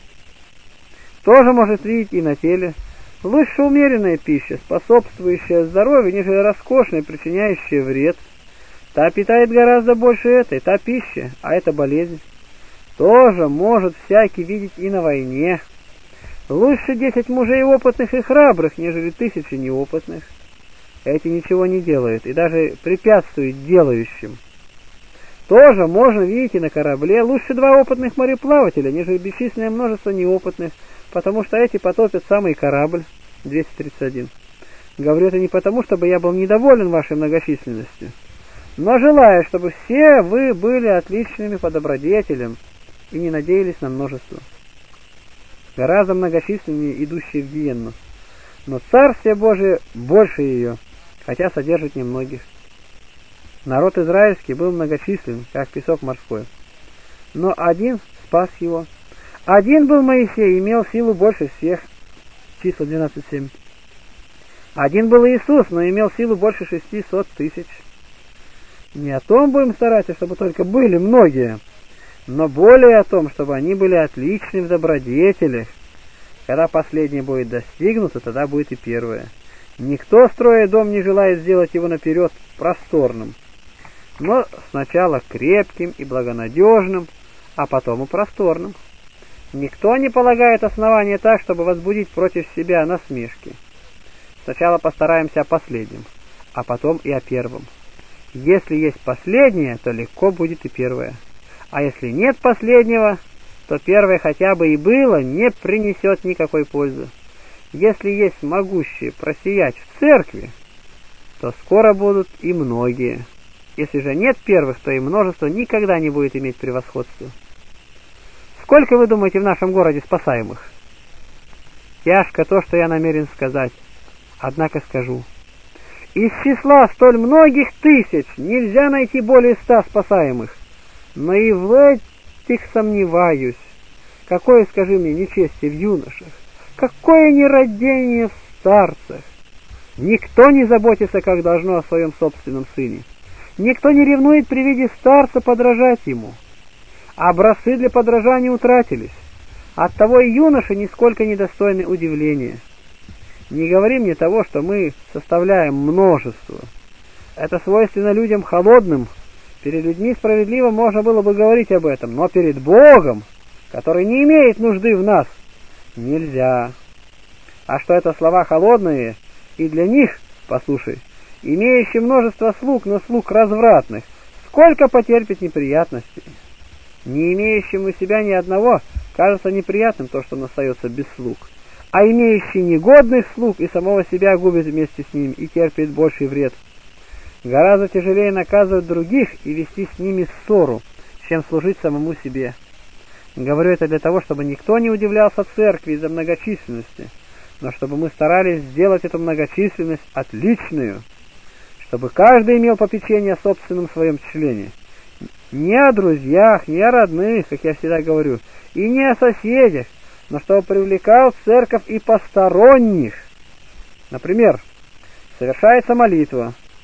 Тоже может видеть и на теле. Лучше умеренная пища, способствующая здоровью, нежели роскошная, причиняющая вред. Та питает гораздо больше этой, та пища, а это болезнь. Тоже может всякий видеть и на войне. Лучше десять мужей опытных и храбрых, нежели тысячи неопытных. Эти ничего не делают и даже препятствуют делающим. Тоже можно видеть и на корабле. Лучше два опытных мореплавателя, нежели бесчисленное множество неопытных, потому что эти потопят самый корабль. двести тридцать один. Говорю это не потому, чтобы я был недоволен вашей многочисленностью, но желаю, чтобы все вы были отличными по добродетелям и не надеялись на множество. Гораздо многочисленнее идущие в гиенну, но Царствие Божие больше ее, хотя содержит немногих. Народ израильский был многочислен, как песок морской, но один спас его. Один был Моисей, имел силу больше всех. Числа двенадцать семь. Один был Иисус, но имел силу больше шестисот тысяч. Не о том будем стараться, чтобы только были многие, но более о том, чтобы они были отличны в добродетелях. Когда последнее будет достигнуто, тогда будет и первое. Никто, строя дом, не желает сделать его наперед просторным, но сначала крепким и благонадежным, а потом и просторным. Никто не полагает основания так, чтобы возбудить против себя насмешки. Сначала постараемся о последнем, а потом и о первом. Если есть последнее, то легко будет и первое. А если нет последнего, то первое хотя бы и было, не принесет никакой пользы. Если есть могущие просиять в церкви, то скоро будут и многие. Если же нет первых, то и множество никогда не будет иметь превосходства. Сколько, вы думаете, в нашем городе спасаемых? Тяжко то, что я намерен сказать, однако скажу. Из числа столь многих тысяч нельзя найти более ста спасаемых, но и в этих сомневаюсь. Какое, скажи мне, нечестие в юношах, какое нерадение в старцах. Никто не заботится, как должно, о своем собственном сыне. Никто не ревнует при виде старца подражать ему. Образцы для подражания утратились. Оттого и юноши нисколько недостойны удивления. Не говори мне того, что мы составляем множество. Это свойственно людям холодным. Перед людьми справедливо можно было бы говорить об этом, но перед Богом, который не имеет нужды в нас, нельзя. А что это слова холодные, и для них, послушай, имеющие множество слуг, но слуг развратных, сколько потерпит неприятностей. Не имеющим у себя ни одного кажется неприятным то, что он остается без слуг, а имеющий негодных слуг и самого себя губит вместе с ними и терпит больший вред. Гораздо тяжелее наказывать других и вести с ними ссору, чем служить самому себе. Говорю это для того, чтобы никто не удивлялся церкви из-за многочисленности, но чтобы мы старались сделать эту многочисленность отличную, чтобы каждый имел попечение о собственном своем члене. Не о друзьях, не о родных, как я всегда говорю, и не о соседях, но чтобы привлекал в церковь и посторонних. Например, совершается молитва.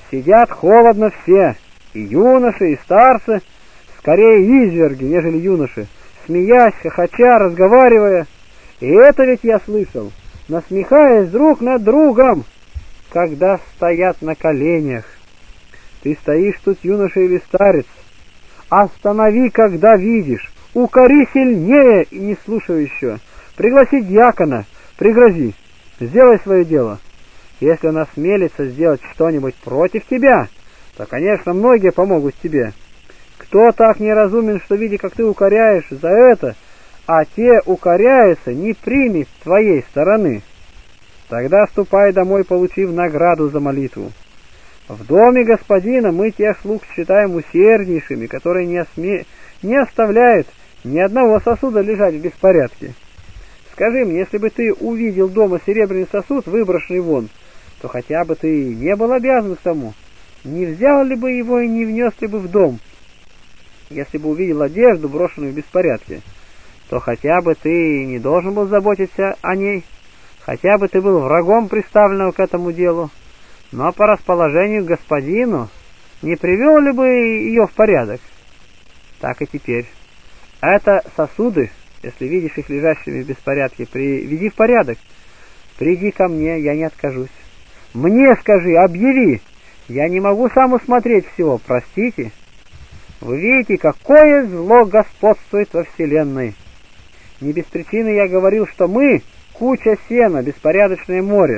Сидят холодно все, и юноши, и старцы, скорее изверги, нежели юноши, смеясь, хохоча, разговаривая. И это ведь я слышал, насмехаясь друг над другом, когда стоят на коленях. Ты стоишь тут, юноша или старец, останови, когда видишь, укори сильнее и не слушай еще, пригласи дьякона, пригрози, сделай свое дело. Если он осмелится сделать что-нибудь против тебя, то, конечно, многие помогут тебе. Кто так неразумен, что, видя, как ты укоряешь за это, а те укоряются, не примет с твоей стороны, тогда ступай домой, получив награду за молитву. В доме господина мы тех слуг считаем усерднейшими, которые не, осме... не оставляют ни одного сосуда лежать в беспорядке. Скажи мне, если бы ты увидел дома серебряный сосуд, выброшенный вон, то хотя бы ты не был обязан к тому, не взял ли бы его и не внес ли бы в дом? Если бы увидел одежду, брошенную в беспорядке, то хотя бы ты не должен был заботиться о ней, хотя бы ты был врагом приставленного к этому делу, но по расположению к господину не привел ли бы ее в порядок? Так и теперь. Это сосуды, если видишь их лежащими в беспорядке, приведи в порядок. Приди ко мне, я не откажусь. Мне скажи, объяви, я не могу сам усмотреть всего, простите. Вы видите, какое зло господствует во вселенной. Не без причины я говорил, что мы — куча сена, беспорядочное море.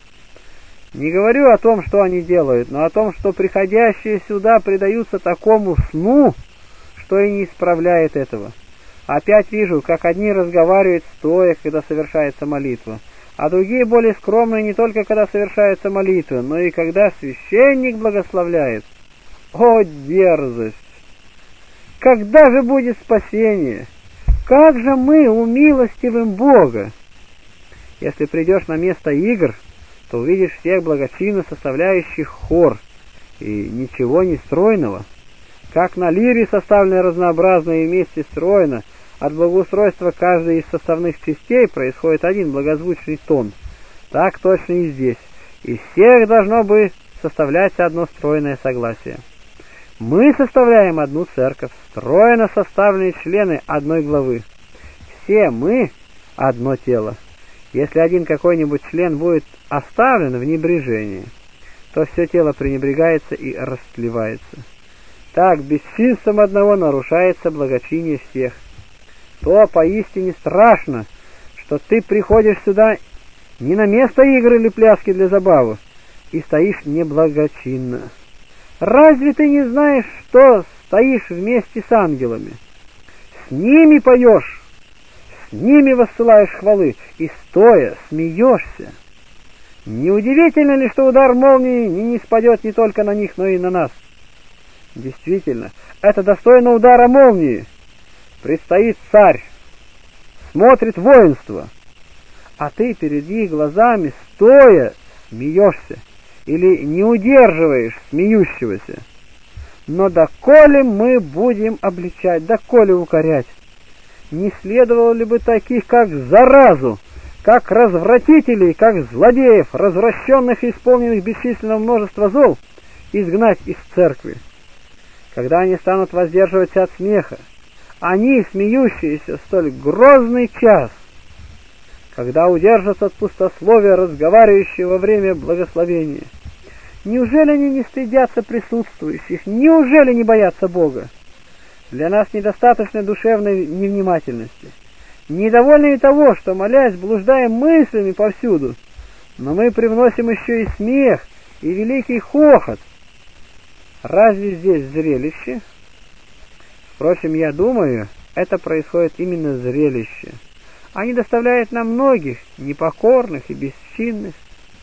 Не говорю о том, что они делают, но о том, что приходящие сюда предаются такому сну, что и не исправляет этого. Опять вижу, как одни разговаривают стоя, когда совершается молитва, а другие более скромные не только когда совершается молитва, но и когда священник благословляет. О, дерзость! Когда же будет спасение? Как же мы умилостивим Бога? Если придешь на место игр, то увидишь всех благочинно составляющих хор, и ничего не стройного. Как на лире составлено разнообразно и вместе стройно, от благоустройства каждой из составных частей происходит один благозвучный тон. Так точно и здесь. Из всех должно бы составляться одно стройное согласие. Мы составляем одну церковь, стройно составленные члены одной главы. Все мы — одно тело. Если один какой-нибудь член будет оставлен в небрежении, то все тело пренебрегается и растлевается. Так бесчинством одного нарушается благочиние всех. То поистине страшно, что ты приходишь сюда не на место игры или пляски для забавы и стоишь неблагочинно. Разве ты не знаешь, что стоишь вместе с ангелами? С ними поешь, с ними воссылаешь хвалы и стоя смеешься. Неудивительно ли, что удар молнии не ниспадет не только на них, но и на нас? Действительно, это достойно удара молнии. Предстоит царь, смотрит воинство, а ты перед их глазами стоя смеешься или не удерживаешь смеющегося. Но доколе мы будем обличать, доколе укорять? Не следовало ли бы таких, как заразу, как развратителей, как злодеев, развращенных и исполненных бесчисленного множества зол, изгнать из церкви? Когда они станут воздерживаться от смеха, они, смеющиеся, столь грозный час, когда удержатся от пустословия, разговаривающего во время благословения. Неужели они не стыдятся присутствующих? Неужели не боятся Бога? Для нас недостаточно душевной невнимательности. Недовольны и того, что, молясь, блуждаем мыслями повсюду, но мы привносим еще и смех, и великий хохот. Разве здесь зрелище? Впрочем, я думаю, это происходит именно зрелище. Они доставляют нам многих, непокорных и бесчинных.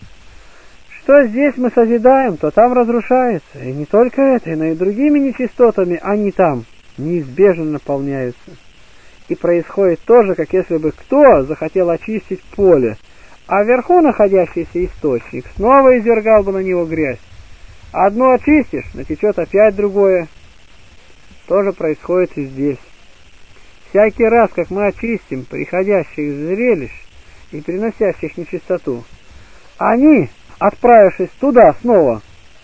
Что здесь мы созидаем, то там разрушается. И не только это, но и другими нечистотами они там неизбежно наполняются. И происходит то же, как если бы кто захотел очистить поле, а вверху находящийся источник снова извергал бы на него грязь. Одно очистишь, натечет опять другое. То же происходит и здесь. Всякий раз, как мы очистим приходящих зрелищ и приносящих нечистоту, они, отправившись туда снова,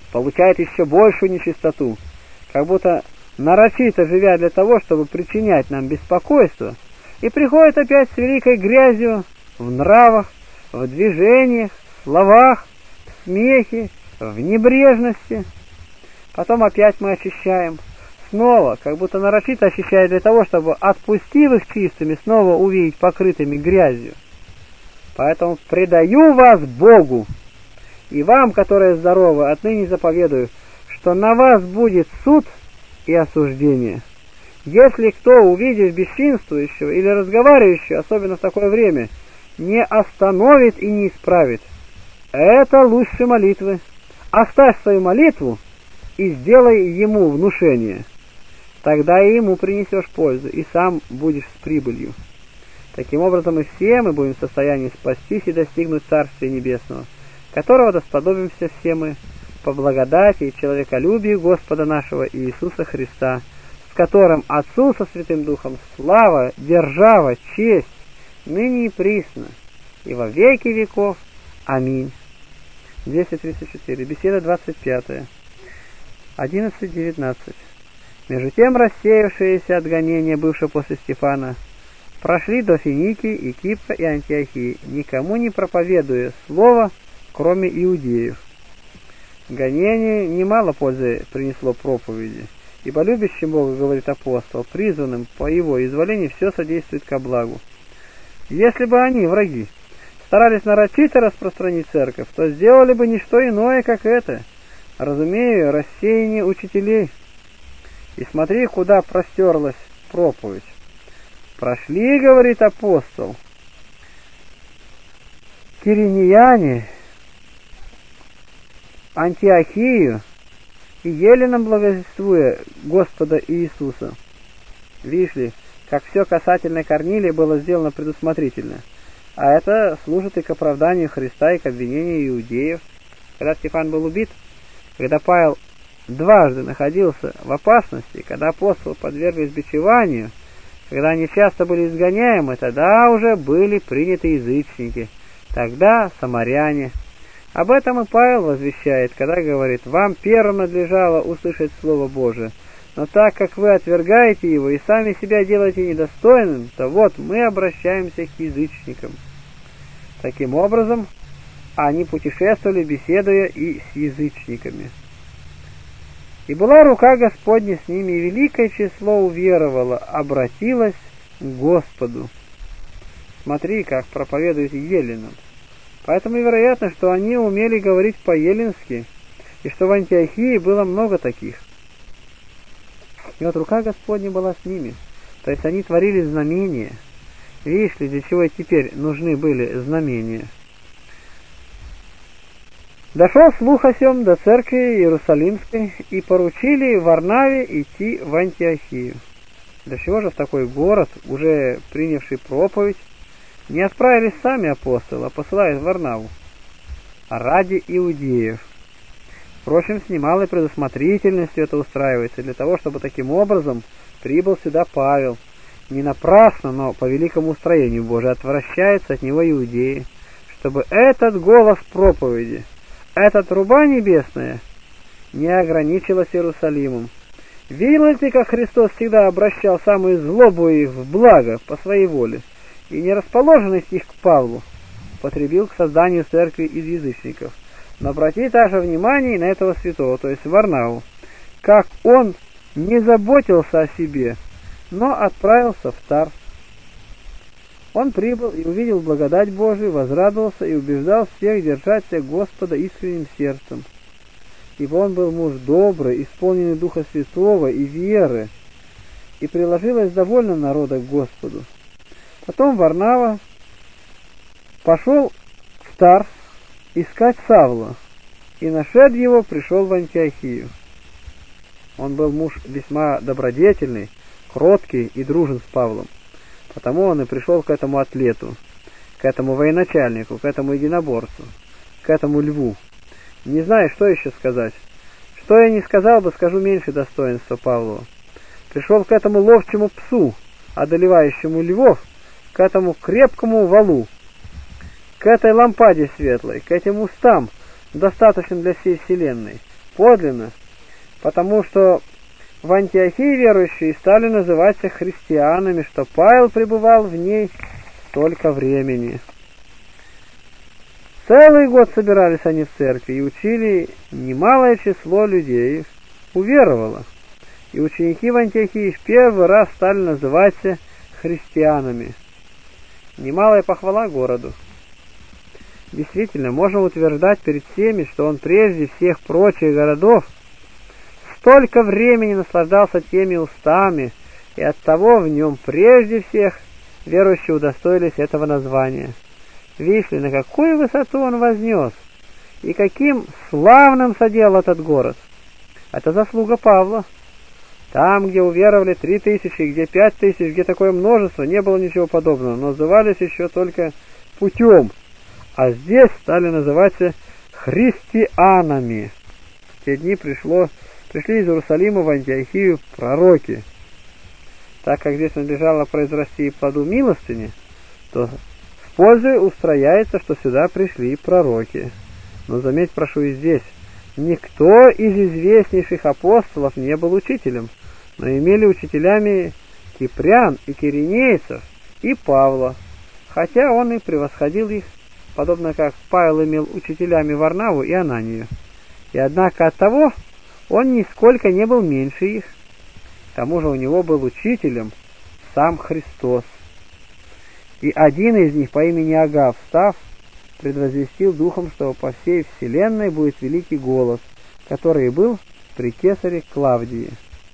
получает еще большую нечистоту, как будто нарочито живя для того, чтобы причинять нам беспокойство, и приходит опять с великой грязью в нравах, в движениях, в словах, в смехе, в небрежности. Потом опять мы очищаем, снова, как будто нарочито очищая для того, чтобы, отпустив их чистыми, снова увидеть покрытыми грязью. Поэтому предаю вас Богу, и вам, которые здоровы, отныне заповедую, что на вас будет суд и осуждение. Если кто, увидев бесчинствующего или разговаривающего, особенно в такое время, не остановит и не исправит, это лучше молитвы. Оставь свою молитву и сделай ему внушение. Тогда и ему принесешь пользу, и сам будешь с прибылью. Таким образом, и все мы будем в состоянии спастись и достигнуть Царствия Небесного, которого досподобимся все мы по благодати и человеколюбию Господа нашего Иисуса Христа, с которым Отцу со Святым Духом слава, держава, честь, ныне и присно, и во веки веков. Аминь. двести тридцать четыре. Беседа двадцать пятая. одиннадцать девятнадцать. Между тем рассеявшиеся от гонения, бывшего после Стефана, прошли до Финикии и Кипра и Антиохии, никому не проповедуя слова, кроме иудеев. Гонение немало пользы принесло проповеди, ибо любящим Бога, говорит апостол, призванным по его изволению все содействует ко благу. Если бы они, враги, старались нарочито распространить церковь, то сделали бы не что иное, как это, разумею, рассеяние учителей. И смотри, куда простерлась проповедь. Прошли, говорит апостол, киринияне, Антиохию, и еленом благовествуя Господа Иисуса. Видишь ли, как все касательно Корнилия было сделано предусмотрительно, а это служит и к оправданию Христа, и к обвинению иудеев. Когда Стефан был убит, когда Павел дважды находился в опасности, когда апостолы подверглись бичеванию, когда они часто были изгоняемы, тогда уже были приняты язычники, тогда самаряне. Об этом и Павел возвещает, когда говорит: «Вам первым надлежало услышать Слово Божие, но так как вы отвергаете его и сами себя делаете недостойным, то вот мы обращаемся к язычникам». Таким образом, они путешествовали, беседуя и с язычниками. И была рука Господня с ними, и великое число уверовало, обратилось к Господу. Смотри, как проповедует еленам. Поэтому и вероятно, что они умели говорить по-еленски, и что в Антиохии было много таких. И вот рука Господня была с ними, то есть они творили знамения. Видишь ли, для чего теперь нужны были знамения? Дошел слух о сем до церкви Иерусалимской, и поручили Варнаве идти в Антиохию. Для чего же в такой город, уже принявший проповедь, не отправились сами апостолы, а посылают Варнаву? А ради иудеев. Впрочем, с немалой предусмотрительностью это устраивается, для того, чтобы таким образом прибыл сюда Павел. Не напрасно, но по великому устроению Божию отвращается от него иудеи, чтобы этот голос проповеди, эта труба небесная, не ограничилась Иерусалимом. Видел ли ты, как Христос всегда обращал самую злобу их в благо по своей воле, и нерасположенность их к Павлу потребил к созданию церкви из язычников? Но обрати также внимание на этого святого, то есть Варнаву, как он не заботился о себе, но отправился в Тарс. Он прибыл и увидел благодать Божию, возрадовался и убеждал всех держаться Господа искренним сердцем. Ибо он был муж добрый, исполненный Духа Святого и веры, и приложилось довольно народа к Господу. Потом Варнава пошел в Тарс искать Савла, и, нашед его, пришел в Антиохию. Он был муж весьма добродетельный, кроткий и дружен с Павлом. Потому он и пришел к этому атлету, к этому военачальнику, к этому единоборцу, к этому льву. Не знаю, что еще сказать. Что я не сказал бы, скажу меньше достоинства Павлова. Пришел к этому ловчему псу, одолевающему львов, к этому крепкому валу, к этой лампаде светлой, к этим устам, достаточным для всей вселенной, подлинно, потому что в Антиохии верующие стали называться христианами, что Павел пребывал в ней столько времени. Целый год собирались они в церкви и учили, немалое число людей уверовало. И ученики в Антиохии в первый раз стали называться христианами. Немалая похвала городу. Действительно, можем утверждать перед всеми, что он прежде всех прочих городов столько времени наслаждался теми устами, и оттого в нем прежде всех верующие удостоились этого названия. Видишь ли, на какую высоту он вознес, и каким славным соделал этот город. Это заслуга Павла. Там, где уверовали три тысячи, где пять тысяч, где такое множество, не было ничего подобного, но назывались еще только путем, а здесь стали называться христианами. В те дни пришло, пришли из Иерусалима в Антиохию пророки. Так как здесь надлежало произрасти плоду милостыни, то с пользой устрояется, что сюда пришли пророки. Но заметь, прошу, и здесь никто из известнейших апостолов не был учителем, но имели учителями кипрян и киринейцев и Павла, хотя он и превосходил их, подобно как Павел имел учителями Варнаву и Ананию. И однако оттого он нисколько не был меньше их. К тому же у него был учителем сам Христос. И один из них по имени Агав, встав, предвозвестил духом, что по всей вселенной будет великий голод, который и был при кесаре Клавдии.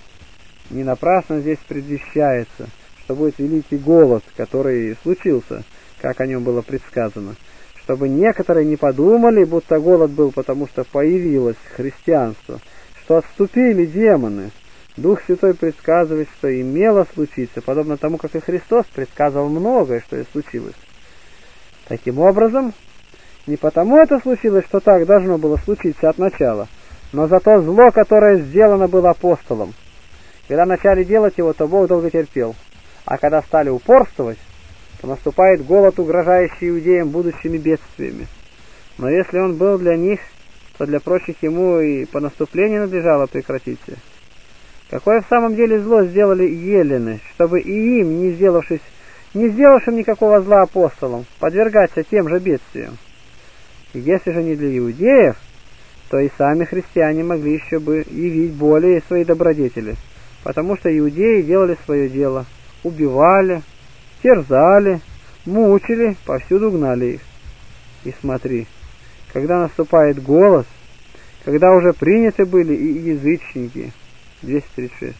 Не напрасно здесь предвещается, что будет великий голод, который случился, как о нем было предсказано, чтобы некоторые не подумали, будто голод был потому, что появилось христианство, что отступили демоны. Дух Святой предсказывает, что имело случиться, подобно тому, как и Христос предсказывал многое, что и случилось. Таким образом, не потому это случилось, что так должно было случиться от начала, но за то зло, которое сделано было апостолом. Когда начали делать его, то Бог долго терпел, а когда стали упорствовать, то наступает голод, угрожающий иудеям будущими бедствиями. Но если он был для них, то для прочих ему и по наступлению надлежало прекратиться. Какое в самом деле зло сделали елены, чтобы и им, не сделавшись, не сделавшим никакого зла апостолам, подвергаться тем же бедствиям? И если же не для иудеев, то и сами христиане могли еще бы явить более свои добродетели, потому что иудеи делали свое дело, убивали, терзали, мучили, повсюду гнали их. И смотри, когда наступает голод, когда уже приняты были и язычники, двести тридцать шесть.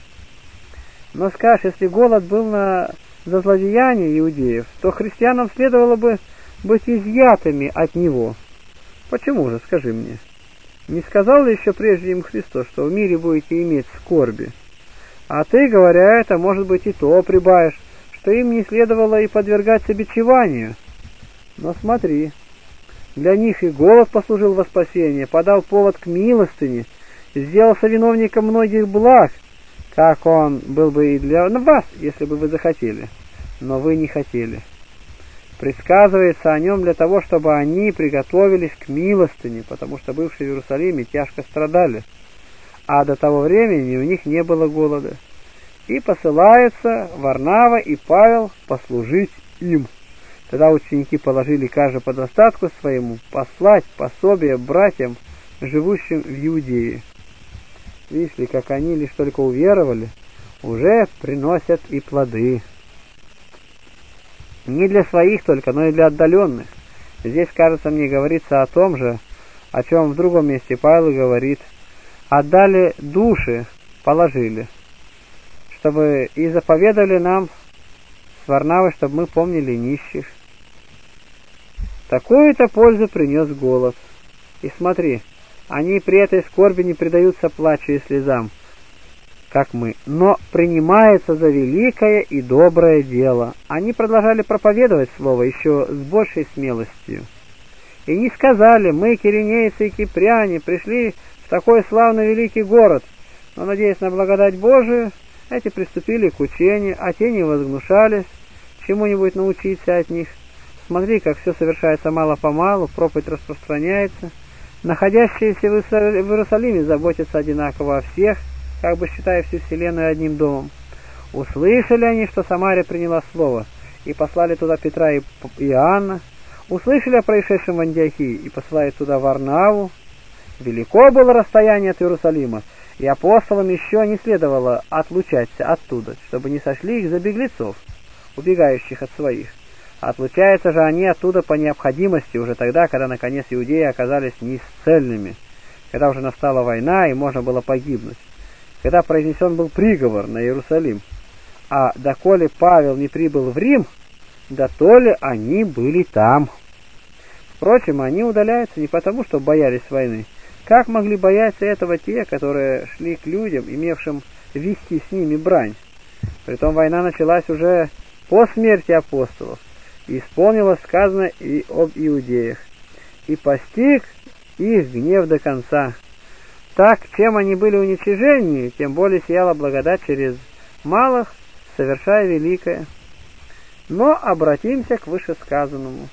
Но скажешь, если голод был на за злодеяние иудеев, то христианам следовало бы быть изъятыми от него. Почему же, скажи мне? Не сказал ли еще прежде им Христос, что в мире будете иметь скорби? А ты, говоря это, может быть, и то прибавишь, что им не следовало и подвергаться бичеванию. Но смотри, для них и голод послужил во спасение, подал повод к милостыне, сделался виновником многих благ, как он был бы и для вас, если бы вы захотели. Но вы не хотели. Предсказывается о нем для того, чтобы они приготовились к милостыне, потому что бывшие в Иерусалиме тяжко страдали, а до того времени у них не было голода. И посылаются Варнава и Павел послужить им. Тогда ученики положили каждый по достатку своему послать пособие братьям, живущим в Иудее. Видишь ли, как они лишь только уверовали, уже приносят и плоды. Не для своих только, но и для отдаленных. Здесь, кажется мне, говорится о том же, о чем в другом месте Павел говорит: отдали души, положили, чтобы и заповедали нам с Варнавой, чтобы мы помнили нищих. Такую-то пользу принес голод. И смотри, они при этой скорби не предаются плачу и слезам, как мы, но принимаются за великое и доброе дело. Они продолжали проповедовать слово еще с большей смелостью. И не сказали: мы, киринейцы и кипряне, пришли в такой славный великий город, но, надеясь на благодать Божию, эти приступили к учению, а те не возгнушались чему-нибудь научиться от них. Смотри, как все совершается мало-помалу, проповедь распространяется. Находящиеся в Иерусалиме заботятся одинаково о всех, как бы считая всю вселенную одним домом. Услышали они, что Самария приняла слово, и послали туда Петра и Иоанна. Услышали о происшедшем в Антиохии, и посылают туда Варнаву. Велико было расстояние от Иерусалима, и апостолам еще не следовало отлучаться оттуда, чтобы не сошли их за беглецов, убегающих от своих. Отлучаются же они оттуда по необходимости уже тогда, когда наконец иудеи оказались неисцельными, когда уже настала война и можно было погибнуть, когда произнесен был приговор на Иерусалим. А доколе Павел не прибыл в Рим, да то ли они были там. Впрочем, они удаляются не потому, что боялись войны. Как могли бояться этого те, которые шли к людям, имевшим вести с ними брань? Притом война началась уже по смерти апостолов, и исполнилось сказано и об иудеях, и постиг их гнев до конца. Так, чем они были уничиженнее, тем более сияла благодать через малых, совершая великое. Но обратимся к вышесказанному.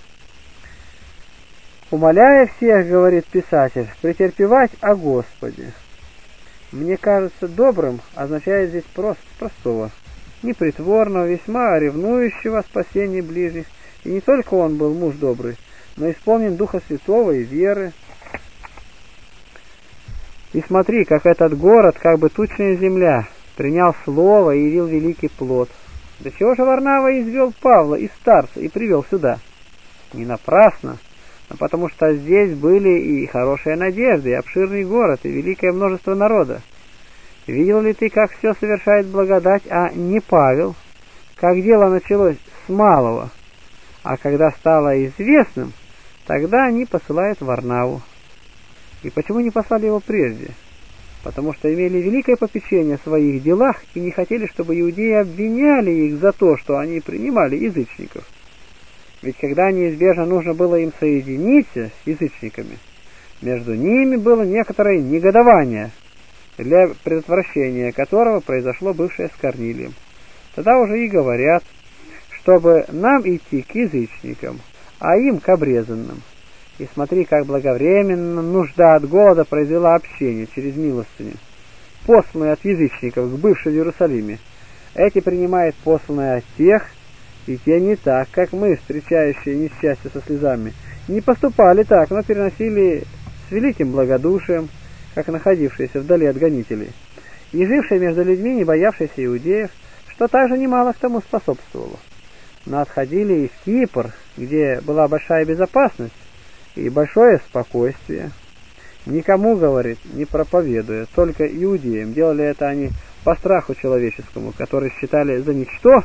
«Умоляя всех, — говорит писатель, — претерпевать о Господе». Мне кажется, добрым означает здесь прост, простого, непритворного, весьма ревнующего о спасении ближних. И не только он был муж добрый, но исполнен Духа Святого и веры. И смотри, как этот город, как бы тучная земля, принял слово и явил великий плод. До чего же Варнава извел Павла из Тарса и привел сюда? Не напрасно, но потому что здесь были и хорошая надежда, и обширный город, и великое множество народа. Видел ли ты, как все совершает благодать, а не Павел? Как дело началось с малого, а когда стало известным, тогда они посылают Варнаву. И почему не послали его прежде? Потому что имели великое попечение о своих делах и не хотели, чтобы иудеи обвиняли их за то, что они принимали язычников. Ведь когда неизбежно нужно было им соединиться с язычниками, между ними было некоторое негодование, для предотвращения которого произошло бывшее с Корнилием. Тогда уже и говорят, чтобы нам идти к язычникам, а им к обрезанным. И смотри, как благовременно нужда от голода произвела общение через милостыню, посланную от язычников к бывшим в Иерусалиме. Эти принимают посланные от тех, и те не так, как мы, встречающие несчастье со слезами, не поступали так, но переносили с великим благодушием, как находившиеся вдали от гонителей, и жившие между людьми, не боявшиеся иудеев, что также немало к тому способствовало. Но отходили и в Кипр, где была большая безопасность и большое спокойствие. Никому, говорит, не проповедуя, только иудеям. Делали это они по страху человеческому, который считали за ничто,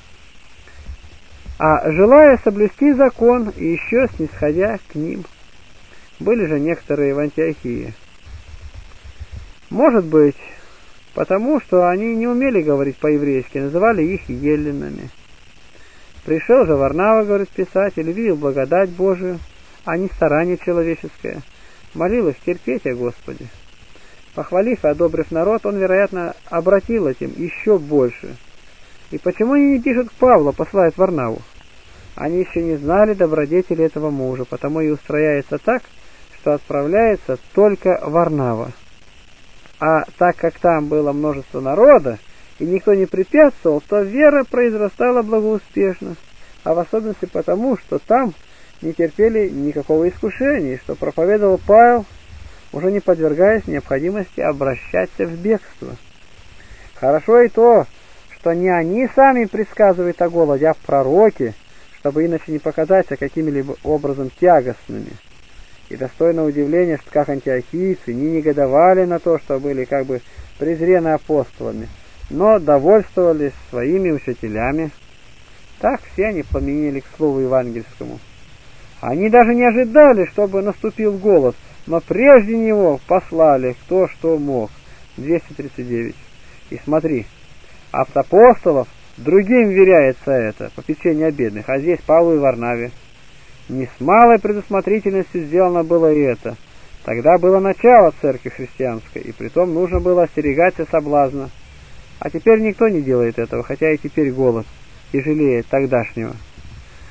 а желая соблюсти закон и еще снисходя к ним. Были же некоторые в Антиохии. Может быть, потому что они не умели говорить по-еврейски, называли их еллинами. Пришел же Варнава, говорит писатель, видел благодать Божию, а не старание человеческое. Молил их терпеть о Господе. Похвалив и одобрив народ, он, вероятно, обратил этим еще больше. И почему они не пишут к Павлу, посылают Варнаву? Они еще не знали добродетели этого мужа, потому и устрояется так, что отправляется только Варнава. А так как там было множество народа, и никто не препятствовал, то вера произрастала благоуспешно, а в особенности потому, что там не терпели никакого искушения, и что проповедовал Павел, уже не подвергаясь необходимости обращаться в бегство. Хорошо и то, что не они сами предсказывают о голоде, а пророки, чтобы иначе не показаться какими-либо образом тягостными. И достойно удивления, что как антиохийцы не негодовали на то, что были как бы презрены апостолами, но довольствовались своими учителями. Так все они пламенели к слову евангельскому. Они даже не ожидали, чтобы наступил голод, но прежде него послали кто что мог. двести тридцать девять. И смотри, от апостолов другим веряется это, попечение о бедных, а здесь Павлу и Варнаве. Не с малой предусмотрительностью сделано было и это. Тогда было начало церкви христианской, и притом нужно было остерегаться соблазна. А теперь никто не делает этого, хотя и теперь голод тяжелее тогдашнего.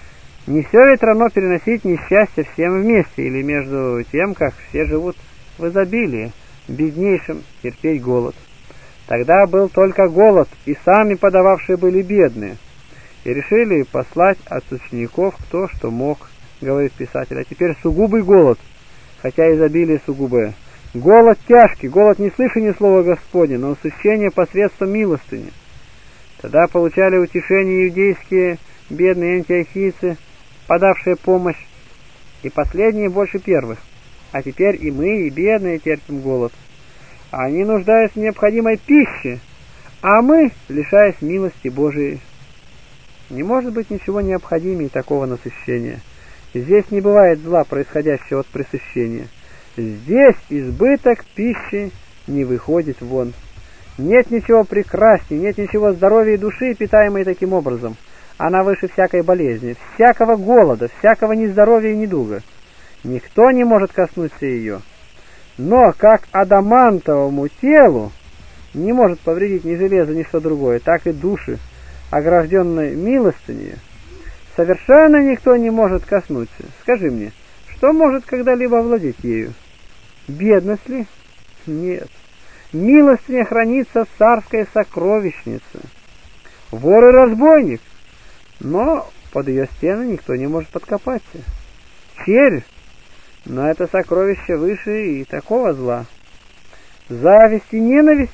Не все ведь равно переносить несчастье всем вместе, или между тем, как все живут в изобилии, беднейшим терпеть голод. Тогда был только голод, и сами подававшие были бедные. И решили послать от учеников кто что мог, говорит писатель. А теперь сугубый голод, хотя изобилие сугубое. Голод тяжкий, голод не слышания слова Господня, но усыщение посредством милостыни. Тогда получали утешение иудейские бедные антиохийцы, подавшие помощь, и последние больше первых. А теперь и мы, и бедные, терпим голод. Они нуждаются в необходимой пище, а мы, лишаясь милости Божией. Не может быть ничего необходимее такого насыщения. Здесь не бывает зла, происходящего от пресыщения. Здесь избыток пищи не выходит вон. Нет ничего прекраснее, нет ничего здоровее души, питаемой таким образом. Она выше всякой болезни, всякого голода, всякого нездоровья и недуга. Никто не может коснуться ее. Но как адамантовому телу не может повредить ни железо, ни что другое, так и души, огражденной милостыней, совершенно никто не может коснуться. Скажи мне, что может когда-либо овладеть ею? Бедность ли? Нет. Милостыня хранится в царской сокровищнице. Вор и разбойник, но под ее стены никто не может подкопаться. Червь, но это сокровище выше и такого зла. Зависть и ненависть,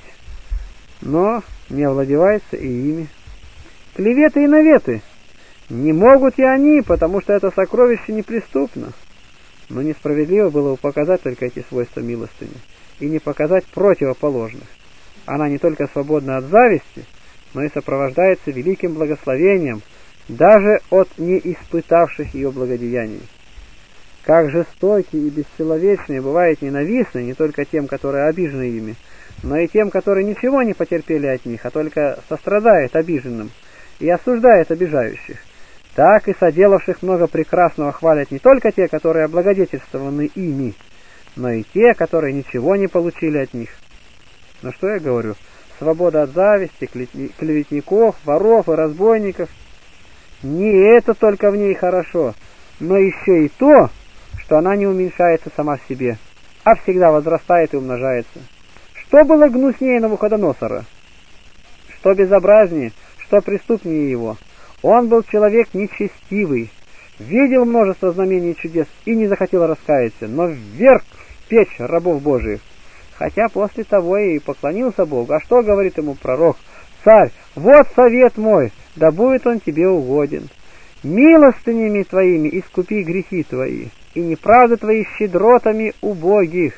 но не овладевается и ими. Клеветы и наветы, не могут и они, потому что это сокровище неприступно. Но несправедливо было бы показать только эти свойства милостыни и не показать противоположных. Она не только свободна от зависти, но и сопровождается великим благословением даже от неиспытавших ее благодеяний. Как жестокие и бесчеловечные бывают ненавистны не только тем, которые обижены ими, но и тем, которые ничего не потерпели от них, а только сострадают обиженным и осуждают обижающих. Так и соделавших много прекрасного хвалят не только те, которые облагодетельствованы ими, но и те, которые ничего не получили от них. Но что я говорю? Свобода от зависти, клеветников, воров и разбойников. Не это только в ней хорошо, но еще и то, что она не уменьшается сама в себе, а всегда возрастает и умножается. Что было гнуснее Навуходоносора? Что безобразнее, что преступнее его? Он был человек нечестивый, видел множество знамений и чудес и не захотел раскаяться, но вверг в печь рабов Божиих, хотя после того и поклонился Богу. А что говорит ему пророк? Царь, вот совет мой, да будет он тебе угоден. Милостынями твоими искупи грехи твои, и неправды твои щедротами убогих.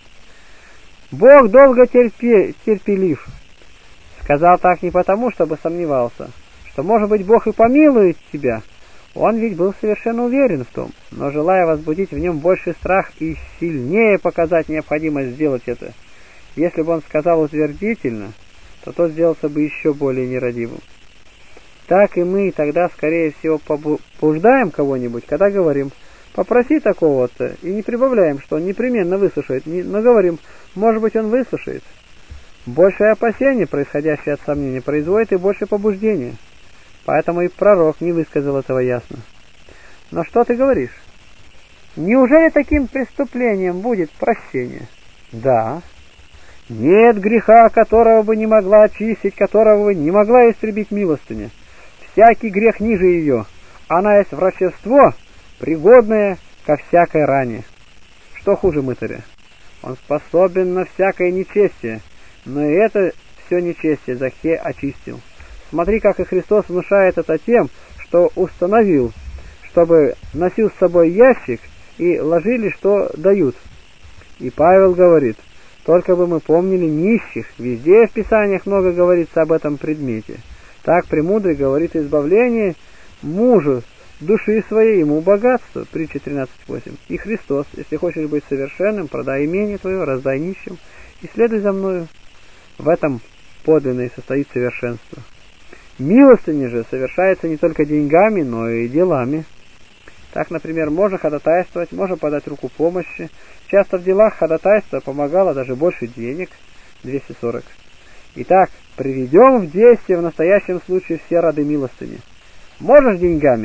Бог долго терпе, терпелив. Сказал так не потому, чтобы сомневался, что, может быть, Бог и помилует тебя. Он ведь был совершенно уверен в том, но желая возбудить в нем больший страх и сильнее показать необходимость сделать это. Если бы он сказал утвердительно, то тот сделался бы еще более нерадивым. Так и мы тогда, скорее всего, побуждаем кого-нибудь, когда говорим «попроси такого-то», и не прибавляем, что он непременно выслушает, но говорим «может быть, он выслушает». Большее опасение, происходящее от сомнения, производит и больше побуждения. Поэтому и пророк не высказал этого ясно. Но что ты говоришь? Неужели таким преступлением будет прощение? Да. Нет греха, которого бы не могла очистить, которого бы не могла истребить милостыня. Всякий грех ниже ее. Она есть врачество, пригодное ко всякой ране. Что хуже мытаря? Он способен на всякое нечестие, но и это все нечестие Захе очистил. Смотри, как и Христос внушает это тем, что установил, чтобы носил с собой ящик и ложили, что дают. И Павел говорит, только бы мы помнили нищих, везде в Писаниях много говорится об этом предмете. Так Премудрый говорит избавление мужу души своей, ему богатство, притча тринадцать восемь. И Христос, если хочешь быть совершенным, продай имение твое, раздай нищим и следуй за мною. В этом подлинно и состоит совершенство. Милостыня же совершается не только деньгами, но и делами. Так, например, можно ходатайствовать, можно подать руку помощи. Часто в делах ходатайство помогало даже больше денег, двести сорок. Итак, приведем в действие в настоящем случае все роды милостыни. Можешь деньгами?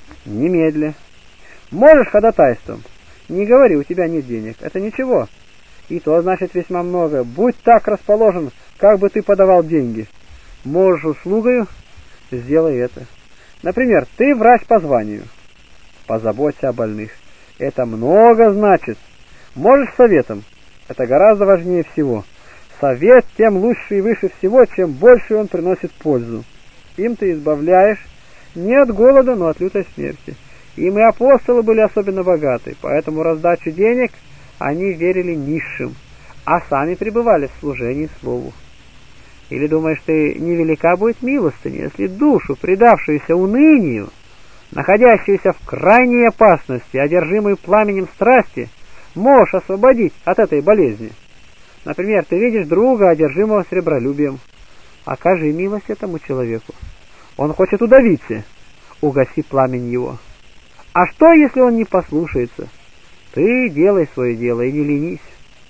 Немедля. Можешь ходатайством? Не говори, у тебя нет денег. Это ничего. И то значит весьма много. Будь так расположен, как бы ты подавал деньги. Можешь услугою? Сделай это. Например, ты врач по званию. Позаботься о больных. Это много значит. Можешь советом? Это гораздо важнее всего. Совет тем лучше и выше всего, чем больше он приносит пользу. Им ты избавляешь не от голода, но от лютой смерти. Им и апостолы были особенно богаты, поэтому раздачу денег они верили низшим, а сами пребывали в служении Слову. Или думаешь, ты невелика будет милостыня, если душу, предавшуюся унынию, находящуюся в крайней опасности, одержимую пламенем страсти, можешь освободить от этой болезни? Например, ты видишь друга, одержимого сребролюбием. Окажи милость этому человеку. Он хочет удавиться. Угаси пламень его. А что, если он не послушается? Ты делай свое дело и не ленись.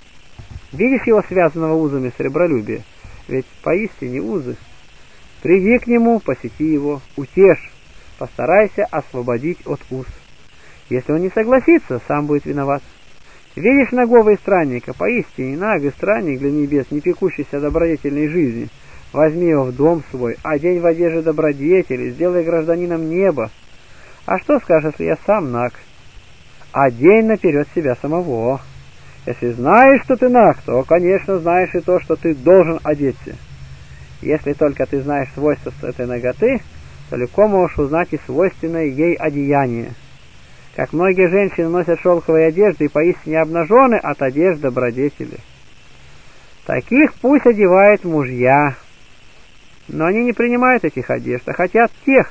Видишь его связанного узами сребролюбия? Ведь поистине узы. Приди к нему, посети его, утешь, постарайся освободить от уз. Если он не согласится, сам будет виноват. Видишь нагого странника, поистине нагий странник для небес, не пекущийся добродетельной жизни. Возьми его в дом свой, одень в одежде добродетели, сделай гражданином неба. А что скажешь, если я сам наг? Одень наперед себя самого. Если знаешь, что ты наг, то, конечно, знаешь и то, что ты должен одеться. Если только ты знаешь свойства этой наготы, то легко можешь узнать и свойственное ей одеяние. Как многие женщины носят шелковые одежды и поистине обнажены от одежд добродетели. Таких пусть одевают мужья, но они не принимают этих одежд, а хотят тех.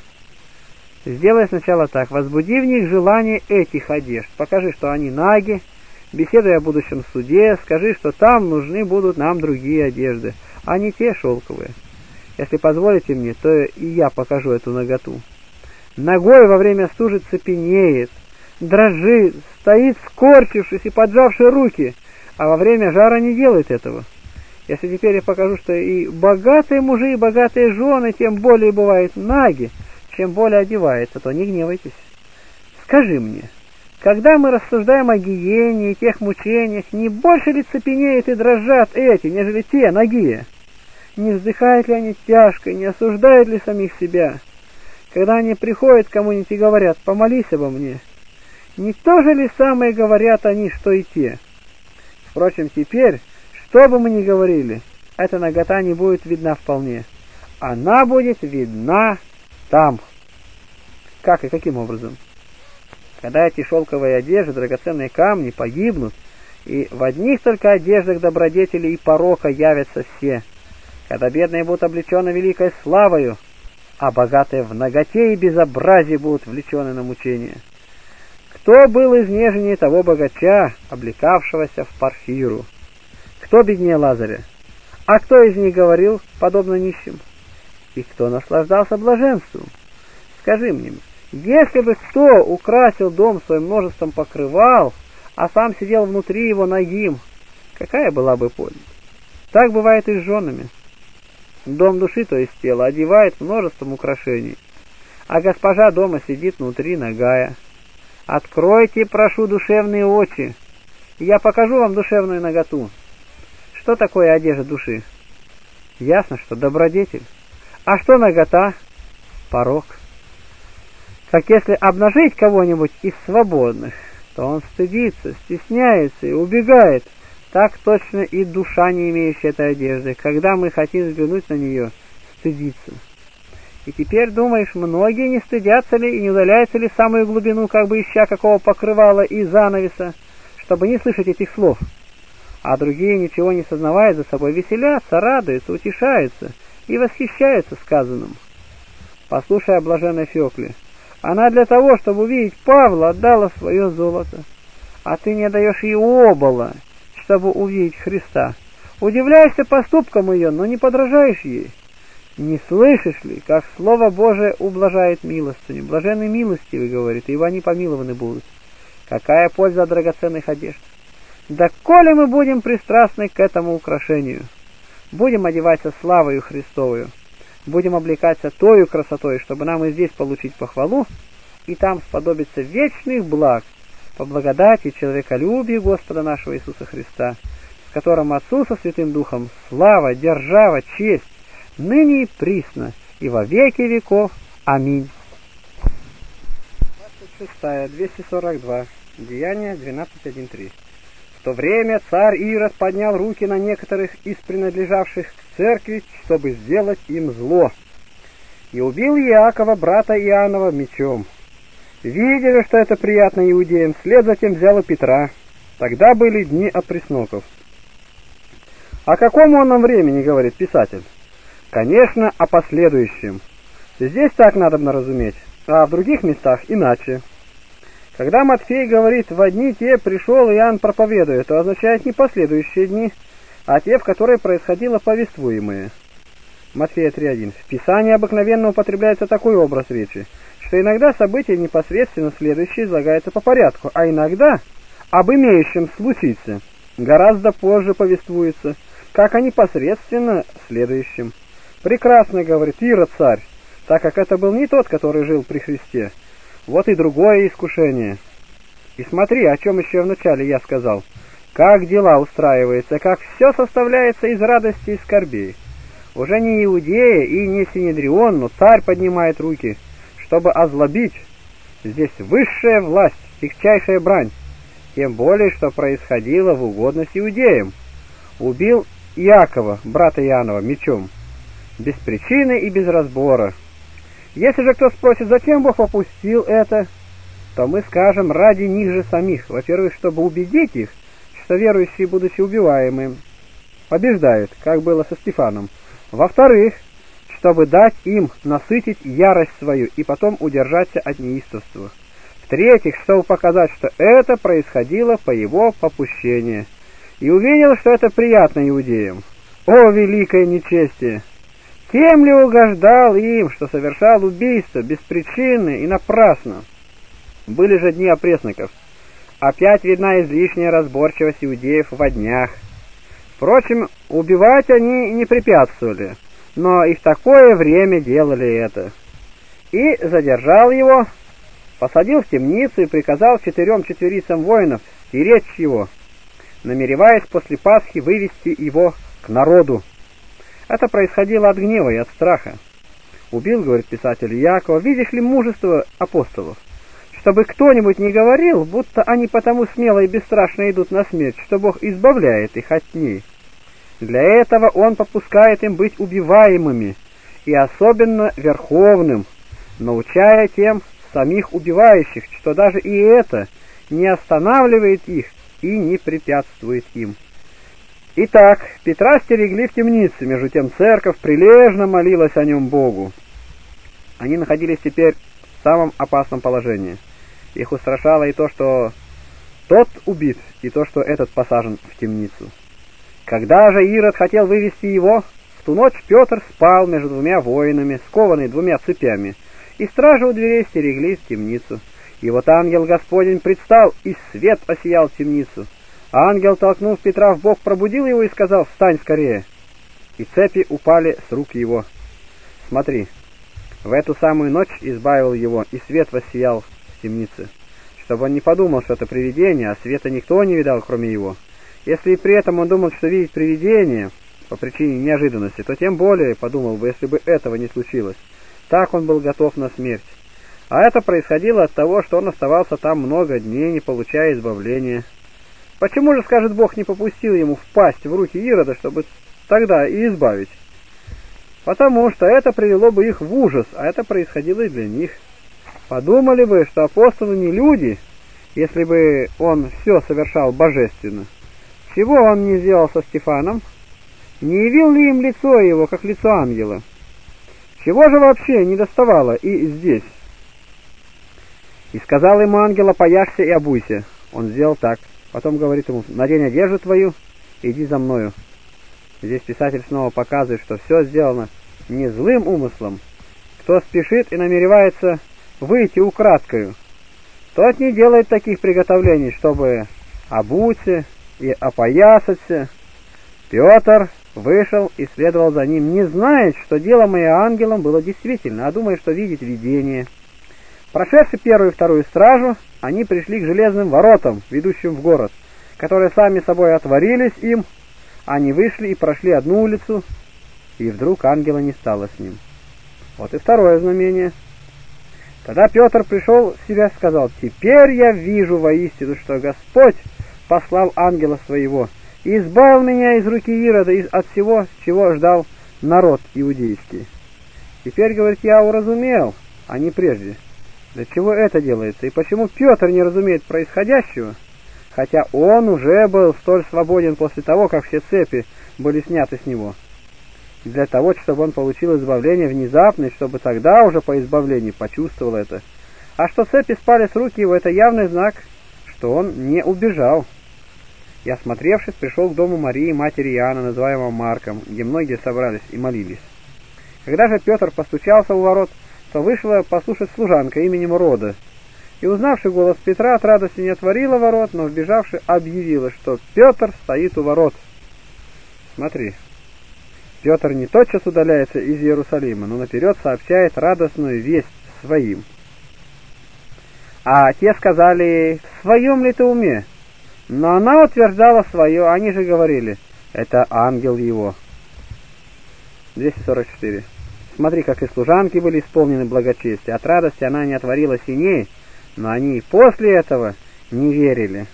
Сделай сначала так, возбуди в них желание этих одежд, покажи, что они наги, беседуй о будущем суде, скажи, что там нужны будут нам другие одежды, а не те шелковые. Если позволите мне, то и я покажу эту наготу. Ногой во время стужи цепенеет, дрожит, стоит скорчившись и поджавши руки, а во время жара не делает этого. Если теперь я покажу, что и богатые мужи, и богатые жены тем более бывают наги, чем более одеваются, то не гневайтесь. Скажи мне, когда мы рассуждаем о гиене и тех мучениях, не больше ли цепенеют и дрожат эти, нежели те нагие? Не вздыхают ли они тяжко, не осуждают ли самих себя? Когда они приходят к кому-нибудь и говорят: «Помолись обо мне», не то же ли самое говорят они, что и те? Впрочем, теперь, что бы мы ни говорили, эта нагота не будет видна вполне. Она будет видна там. Как и каким образом? Когда эти шелковые одежды, драгоценные камни погибнут, и в одних только одеждах добродетели и порока явятся все, когда бедные будут облечены великой славою, а богатые в наготе и безобразии будут влечены на мучения. Кто был изнеженнее того богача, облекавшегося в парфиру? Кто беднее Лазаря? А кто из них говорил, подобно нищим? И кто наслаждался блаженством? Скажи мне, если бы кто украсил дом свой множеством покрывал, а сам сидел внутри его нагим, какая была бы польза? Так бывает и с женами. Дом души, то есть тело, одевает множеством украшений, а госпожа дома сидит внутри нагая. Откройте, прошу, душевные очи, и я покажу вам душевную наготу. Что такое одежда души? Ясно, что добродетель. А что нагота? Порок. Как если обнажить кого-нибудь из свободных, то он стыдится, стесняется и убегает. Так точно и душа, не имеющая этой одежды, когда мы хотим взглянуть на нее, стыдится. И теперь, думаешь, многие не стыдятся ли и не удаляются ли в самую глубину, как бы ища какого покрывала и занавеса, чтобы не слышать этих слов? А другие, ничего не сознавая за собой, веселятся, радуются, утешаются и восхищаются сказанным. Послушай о блаженной Феокле. Она для того, чтобы увидеть Павла, отдала свое золото, а ты не даешь ей обола, чтобы увидеть Христа. Удивляешься поступкам ее, но не подражаешь ей. Не слышишь ли, как Слово Божие ублажает милостыню? Блаженны милостивы, говорит, ибо они помилованы будут. Какая польза от драгоценных одежд? Да коли мы будем пристрастны к этому украшению, будем одеваться славою Христовою, будем облекаться тою красотой, чтобы нам и здесь получить похвалу, и там сподобиться вечных благ по благодати и человеколюбию Господа нашего Иисуса Христа, с которым Отцу со Святым Духом слава, держава, честь, ныне и присно, и во веки веков. Аминь. двадцать шесть, двести сорок два. Деяния двенадцать один три. В то время царь Ирод поднял руки на некоторых из принадлежавших к церкви, чтобы сделать им зло, и убил Иакова, брата Иоаннова, мечом. Видели, что это приятно иудеям, вслед затем взял и Петра. Тогда были дни опресноков. О каком он нам времени, говорит писатель? Конечно, о последующем. Здесь так надобно разуметь, а в других местах иначе. Когда Матфей говорит «в дни те пришел Иоанн проповедуя», то означает не последующие дни, а те, в которые происходило повествуемое. Матфея три один. В Писании обыкновенно употребляется такой образ речи, что иногда события непосредственно следующие излагаются по порядку, а иногда об имеющем случиться гораздо позже повествуется, как о непосредственно следующем. Прекрасно, говорит Ирод царь, так как это был не тот, который жил при Христе. Вот и другое искушение. И смотри, о чем еще вначале я сказал. Как дела устраиваются, как все составляется из радости и скорбей. Уже не Иудея и не Синедрион, но царь поднимает руки, чтобы озлобить. Здесь высшая власть, тягчайшая брань. Тем более, что происходило в угодность иудеям. Убил Иакова, брата Иоаннова, мечом. Без причины и без разбора. Если же кто спросит, зачем Бог попустил это, то мы скажем, ради них же самих. Во-первых, чтобы убедить их, что верующие, будучи убиваемыми, побеждают, как было со Стефаном. Во-вторых, чтобы дать им насытить ярость свою и потом удержаться от неистовства. В-третьих, чтобы показать, что это происходило по его попущению. И увидел, что это приятно иудеям. О, великое нечестие! Тем ли угождал им, что совершал убийство без причины и напрасно? Были же дни опресноков. Опять видна излишняя разборчивость иудеев во днях. Впрочем, убивать они не препятствовали, но и в такое время делали это. И задержал его, посадил в темницу и приказал четырем четверицам воинов стеречь его, намереваясь после Пасхи вывести его к народу. Это происходило от гнева и от страха. Убил, говорит писатель, Иакова, видишь ли, мужество апостолов, чтобы кто-нибудь не говорил, будто они потому смело и бесстрашно идут на смерть, что Бог избавляет их от ней. Для этого Он попускает им быть убиваемыми, и особенно верховным, научая тем самих убивающих, что даже и это не останавливает их и не препятствует им. Итак, Петра стерегли в темнице, между тем церковь прилежно молилась о нем Богу. Они находились теперь в самом опасном положении. Их устрашало и то, что тот убит, и то, что этот посажен в темницу. Когда же Ирод хотел вывести его, в ту ночь Петр спал между двумя воинами, скованный двумя цепями, и стражи у дверей стерегли в темницу. И вот ангел Господень предстал, и свет осиял темницу. Ангел, толкнув Петра в бок, пробудил его и сказал: «Встань скорее!» И цепи упали с рук его. Смотри, в эту самую ночь избавил его, и свет воссиял в темнице, чтобы он не подумал, что это привидение, а света никто не видал, кроме его. Если и при этом он думал, что видит привидение по причине неожиданности, то тем более подумал бы, если бы этого не случилось. Так он был готов на смерть. А это происходило от того, что он оставался там много дней, не получая избавления. Почему же, скажет Бог, не попустил ему впасть в руки Ирода, чтобы тогда и избавить? Потому что это привело бы их в ужас, а это происходило и для них. Подумали бы, что апостолы не люди, если бы он все совершал божественно. Чего он не сделал со Стефаном? Не явил ли им лицо его, как лицо ангела? Чего же вообще не доставало и здесь? И сказал ему ангел: «Опояшься и обуйся». Он сделал так. Потом говорит ему: «Надень одежду твою, иди за мною». Здесь писатель снова показывает, что все сделано не злым умыслом. Кто спешит и намеревается выйти украдкою, тот не делает таких приготовлений, чтобы обуться и опоясаться. Петр вышел и следовал за ним, не зная, что дело мое ангелом было действительно, а думая, что видит видение. Прошедши первую и вторую стражу, они пришли к железным воротам, ведущим в город, которые сами собой отворились им. Они вышли и прошли одну улицу, и вдруг ангела не стало с ним. Вот и второе знамение. Тогда Петр пришел в себя и сказал: «Теперь я вижу воистину, что Господь послал ангела своего и избавил меня из руки Ирода и от всего, чего ждал народ иудейский. Теперь, говорит, я уразумел, а не прежде, для чего это делается, и почему Петр не разумеет происходящего, хотя он уже был столь свободен после того, как все цепи были сняты с него, для того, чтобы он получил избавление внезапно, и чтобы тогда уже по избавлении почувствовал это. А что цепи спали с рук его, это явный знак, что он не убежал. И, осмотревшись, пришел к дому Марии, матери Иоанна, называемого Марком, где многие собрались и молились. Когда же Петр постучался у ворот, то вышла послушать служанка именем Рода, и, узнавши голос Петра, от радости не отворила ворот, но, вбежавши, объявила, что Петр стоит у ворот. Смотри, Петр не тотчас удаляется из Иерусалима, но наперед сообщает радостную весть своим. А те сказали: «В своем ли ты уме?» Но она утверждала свое, они же говорили: «Это ангел его». двести сорок четыре. Смотри, как и служанки были исполнены благочестия. От радости она не отворила синей, но они и после этого не верили.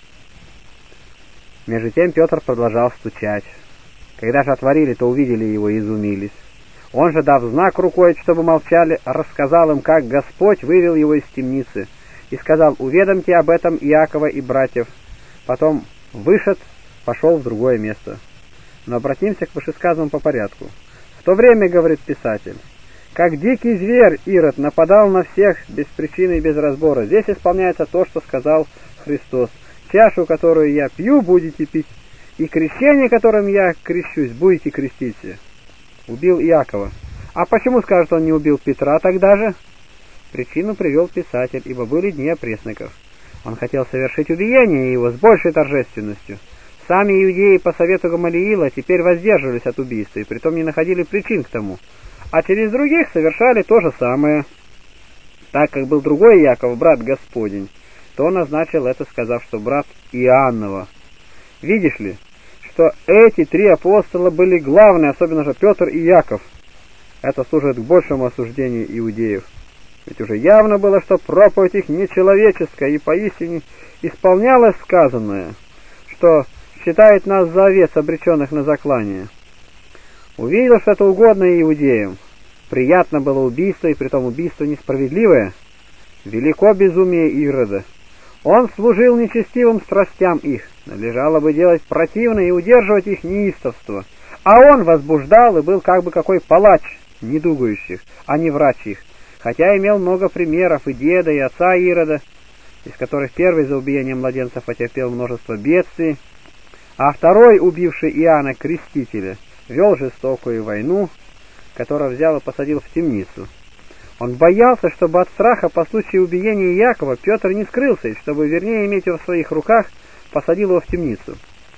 Между тем Петр продолжал стучать. Когда же отворили, то увидели его и изумились. Он же, дав знак рукой, чтобы молчали, рассказал им, как Господь вывел его из темницы, и сказал: «Уведомьте об этом Иакова и братьев». Потом вышед, пошел в другое место. Но обратимся к вышесказанному по порядку. В то время, говорит писатель, как дикий зверь Ирод нападал на всех без причины и без разбора, здесь исполняется то, что сказал Христос: «Чашу, которую я пью, будете пить, и крещение, которым я крещусь, будете креститься». Убил Иакова. А почему, скажет, он не убил Петра тогда же? Причину привел писатель, ибо были дни опресноков. Он хотел совершить убиение его с большей торжественностью. Сами иудеи по совету Гамалиила теперь воздерживались от убийства, и притом не находили причин к тому, а через других совершали то же самое. Так как был другой Иаков, брат Господень, то он назначил это, сказав, что брат Иоаннова. Видишь ли, что эти три апостола были главные, особенно же Петр и Иаков. Это служит к большему осуждению иудеев. Ведь уже явно было, что проповедь их нечеловеческая, и поистине исполнялось сказанное, что считает нас за овец, обреченных на заклание. Увидел, что это угодно иудеям. Приятно было убийство, и притом убийство несправедливое. Велико безумие Ирода. Он служил нечестивым страстям их, надлежало бы делать противно и удерживать их неистовство. А он возбуждал и был как бы какой палач недугающих, а не врач их. Хотя имел много примеров и деда, и отца Ирода, из которых первый за убиение младенцев потерпел множество бедствий, а второй, убивший Иоанна Крестителя, вел жестокую войну, которую взял и посадил в темницу. Он боялся, чтобы от страха по случаю убиения Иакова Петр не скрылся, и чтобы, вернее, иметь его в своих руках, посадил его в темницу.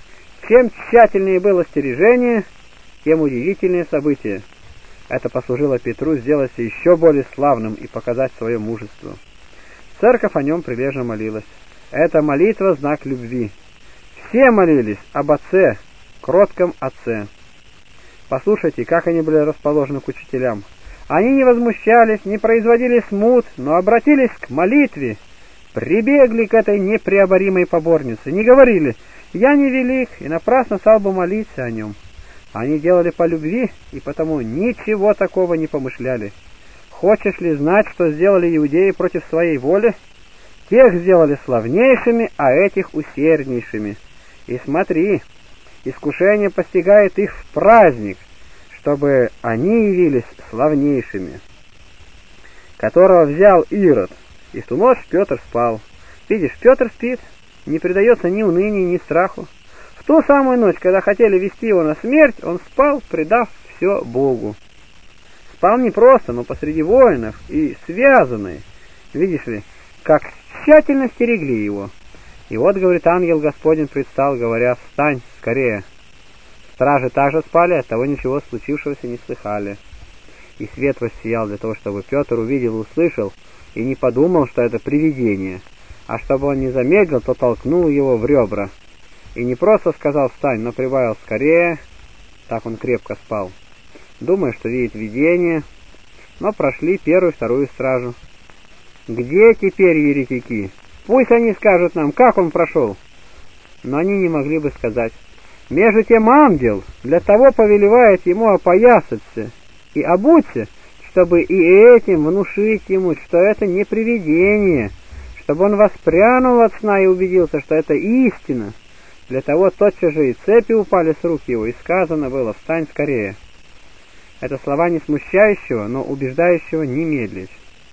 Чем тщательнее было стережение, тем удивительнее событие. Это послужило Петру сделаться еще более славным и показать свое мужество. Церковь о нем прилежно молилась. Эта молитва — знак любви. Все молились об Отце, кротком Отце. Послушайте, как они были расположены к учителям. Они не возмущались, не производили смут, но обратились к молитве, прибегли к этой непреоборимой поборнице, не говорили: «Я не велик, и напрасно стал бы молиться о нем». Они делали по любви, и потому ничего такого не помышляли. Хочешь ли знать, что сделали иудеи против своей воли? Тех сделали славнейшими, а этих усерднейшими. И смотри, искушение постигает их в праздник, чтобы они явились славнейшими, которого взял Ирод. И в ту ночь Петр спал. Видишь, Петр спит, не предается ни унынию, ни страху. В ту самую ночь, когда хотели вести его на смерть, он спал, предав все Богу. Спал не просто, но посреди воинов и связанный. Видишь ли, как тщательно стерегли его. И вот, говорит, ангел Господень предстал, говоря: «Встань скорее». Стражи также спали, оттого ничего случившегося не слыхали. и свет воссиял для того, чтобы Петр увидел, услышал и не подумал, что это привидение, а чтобы он не замедлил, то толкнул его в ребра. И не просто сказал «встань», но прибавил «скорее». Так он крепко спал, думая, что видит видение, но прошли первую и вторую стражу. «Где теперь еретики? Пусть они скажут нам, как он прошел». Но они не могли бы сказать. Между тем ангел для того повелевает ему опоясаться и обуться, чтобы и этим внушить ему, что это не привидение, чтобы он воспрянул от сна и убедился, что это истина. Для того тотчас же и цепи упали с рук его, и сказано было «встань скорее». Это слова не смущающего, но убеждающего не медлить.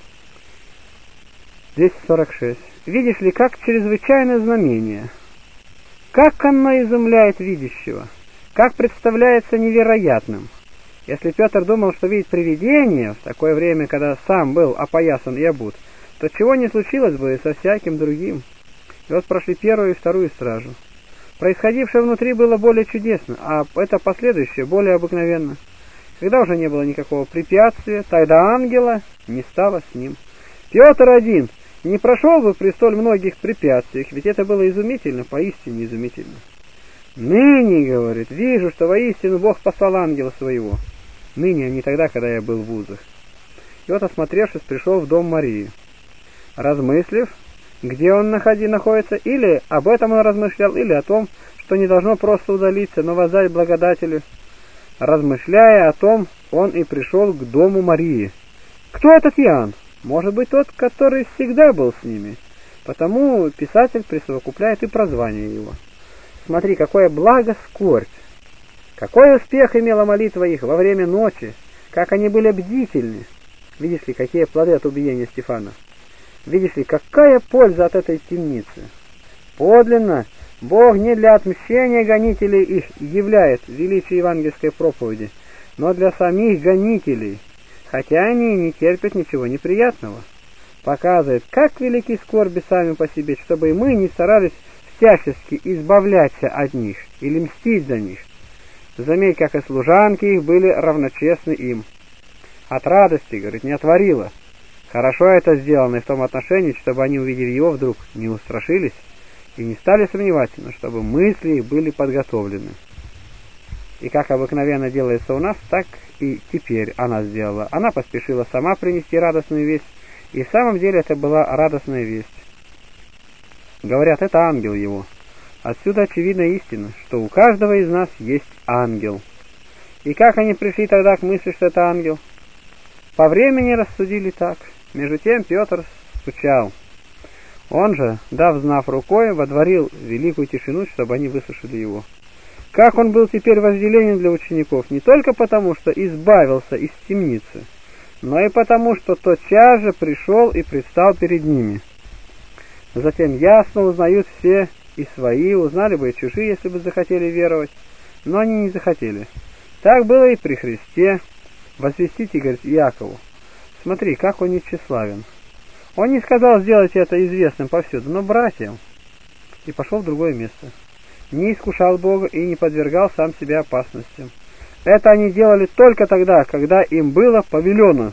двести сорок шесть. Видишь ли, как чрезвычайное знамение, как оно изумляет видящего, как представляется невероятным. Если Петр думал, что видит привидение в такое время, когда сам был опоясан и обут, то чего не случилось бы со всяким другим. И вот прошли первую и вторую стражу. Происходившее внутри было более чудесно, а это последующее более обыкновенно. Когда уже не было никакого препятствия, тогда ангела не стало с ним. Петр один не прошел бы при столь многих препятствиях, ведь это было изумительно, поистине изумительно. «Ныне, — говорит, — вижу, что воистину Бог послал ангела своего». Ныне, а не тогда, когда я был в вузах. И вот, осмотревшись, пришел в дом Марии. Размыслив, где он находи, находится, или об этом он размышлял, или о том, что не должно просто удалиться, но воздать благодателю. Размышляя о том, он и пришел к дому Марии. Кто этот Иоанн? Может быть, тот, который всегда был с ними. Потому писатель присовокупляет и прозвание его. Смотри, какое благо скорбь! Какой успех имела молитва их во время ночи! Как они были бдительны! Видишь ли, какие плоды от убиения Стефана! Видишь ли, какая польза от этой темницы! Подлинно, Бог не для отмщения гонителей их являет величие евангельской проповеди, но для самих гонителей, хотя они не терпят ничего неприятного. Показывает, как велики скорби сами по себе, чтобы и мы не старались всячески избавляться от них или мстить за них. Заметь, как и служанки их были равночестны им. От радости, говорит, не отворила. Хорошо это сделано и в том отношении, чтобы они, увидев его, вдруг не устрашились и не стали сомневаться, но чтобы мысли их были подготовлены. И как обыкновенно делается у нас, так и теперь она сделала. Она поспешила сама принести радостную весть, и в самом деле это была радостная весть. Говорят, это ангел его. Отсюда очевидна истина, что у каждого из нас есть ангел. И как они пришли тогда к мысли, что это ангел? По времени рассудили так. Между тем Петр стучал. Он же, дав знак рукой, водворил великую тишину, чтобы они выслушали его. Как он был теперь возделенен для учеников, не только потому, что избавился из темницы, но и потому, что тотчас же пришел и предстал перед ними. Затем ясно узнают все и свои, узнали бы и чужие, если бы захотели веровать, но они не захотели. Так было и при Христе. Возвестите, говорит, Иакову. Смотри, как он нечеславен. Он не сказал сделать это известным повсюду, но братьям. И пошел в другое место. Не искушал Бога и не подвергал сам себя опасностям. Это они делали только тогда, когда им было повелено.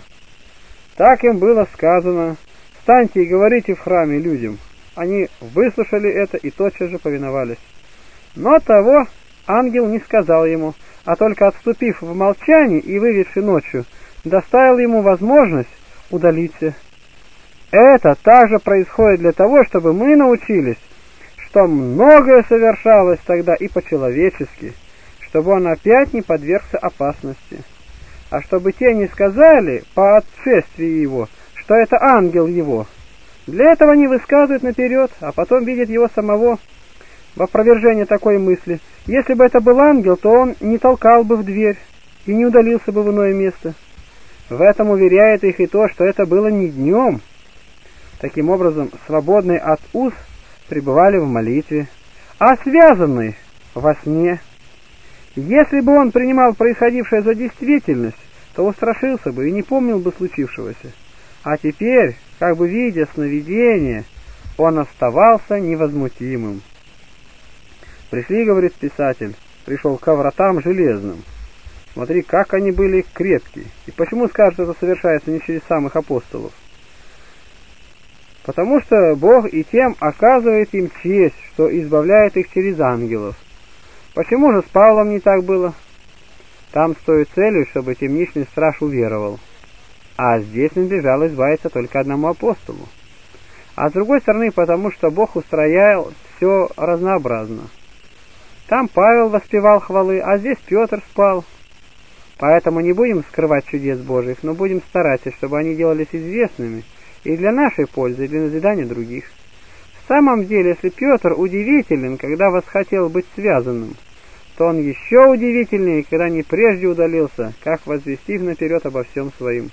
Так им было сказано: «Встаньте и говорите в храме людям». Они выслушали это и тотчас же повиновались. Но того ангел не сказал ему, а только отступив в молчании и выведши ночью, доставил ему возможность удалиться. Это также происходит для того, чтобы мы научились, что многое совершалось тогда и по-человечески, чтобы он опять не подвергся опасности. А чтобы те не сказали по отшествии его, что это ангел его. Для этого они высказывают наперед, а потом видят его самого. В опровержение такой мысли: если бы это был ангел, то он не толкал бы в дверь и не удалился бы в иное место. В этом уверяет их и то, что это было не днем. Таким образом, свободные от уз пребывали в молитве, а связанные во сне. Если бы он принимал происходившее за действительность, то устрашился бы и не помнил бы случившегося. А теперь, как бы видя сновидение, он оставался невозмутимым. Пришли, говорит писатель, пришел ко вратам железным. Смотри, как они были крепкие. И почему скажут, что это совершается не через самых апостолов? Потому что Бог и тем оказывает им честь, что избавляет их через ангелов. Почему же с Павлом не так было? Там с той целью, чтобы темничный страж уверовал. А здесь надлежало избавиться только одному апостолу. А с другой стороны, потому что Бог устроял все разнообразно. Там Павел воспевал хвалы, а здесь Петр спал. Поэтому не будем скрывать чудес Божьих, но будем стараться, чтобы они делались известными и для нашей пользы, и для назидания других. В самом деле, если Петр удивителен, когда восхотел быть связанным, то он еще удивительнее, когда не прежде удалился, как возвестив наперед обо всем своим.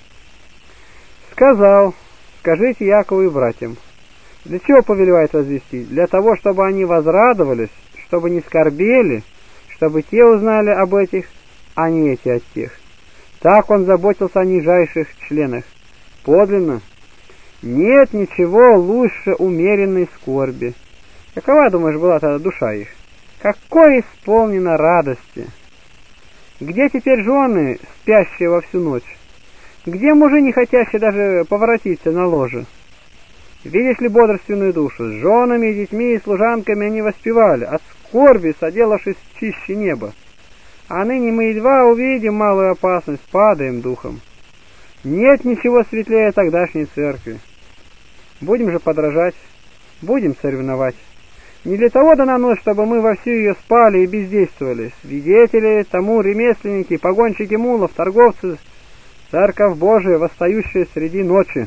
Сказал: скажите Якову и братьям. Для чего повелевает возвестить? Для того, чтобы они возрадовались, чтобы не скорбели, чтобы те узнали об этих, а не эти от тех. Так он заботился о нижайших членах. Подлинно, нет ничего лучше умеренной скорби. Какова, думаешь, была тогда душа их? Какой исполнена радости! Где теперь жены, спящие во всю ночь? Где мужи, не хотящие даже поворотиться на ложе? Видишь ли бодрственную душу? С женами, детьми и служанками они воспевали, от скорби соделавшись чище неба. А ныне мы едва увидим малую опасность, падаем духом. Нет ничего светлее тогдашней церкви. Будем же подражать, будем соревновать. Не для того дана ночь, чтобы мы вовсю ее спали и бездействовали. Свидетели тому ремесленники, погонщики мулов, торговцы, церковь Божия, восстающая среди ночи.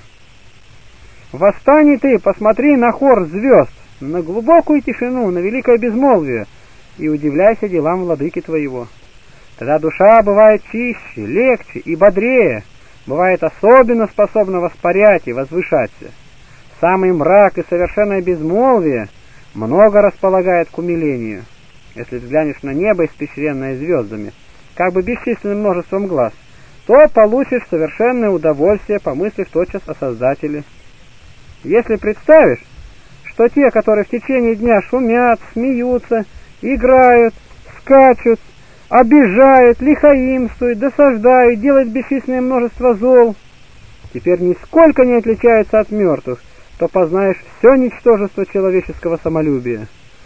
Восстань ты, посмотри на хор звезд, на глубокую тишину, на великое безмолвие, и удивляйся делам владыки твоего. Тогда душа бывает чище, легче и бодрее, бывает особенно способна воспарять и возвышаться. Самый мрак и совершенное безмолвие много располагает к умилению. Если взглянешь на небо, испещренное звездами, как бы бесчисленным множеством глаз, то получишь совершенное удовольствие, помыслив тотчас о Создателе. Если представишь, что те, которые в течение дня шумят, смеются, играют, скачут, обижают, лихаимствуют, досаждают, делают бесчисленное множество зол, теперь нисколько не отличаются от мертвых, то познаешь все ничтожество человеческого самолюбия.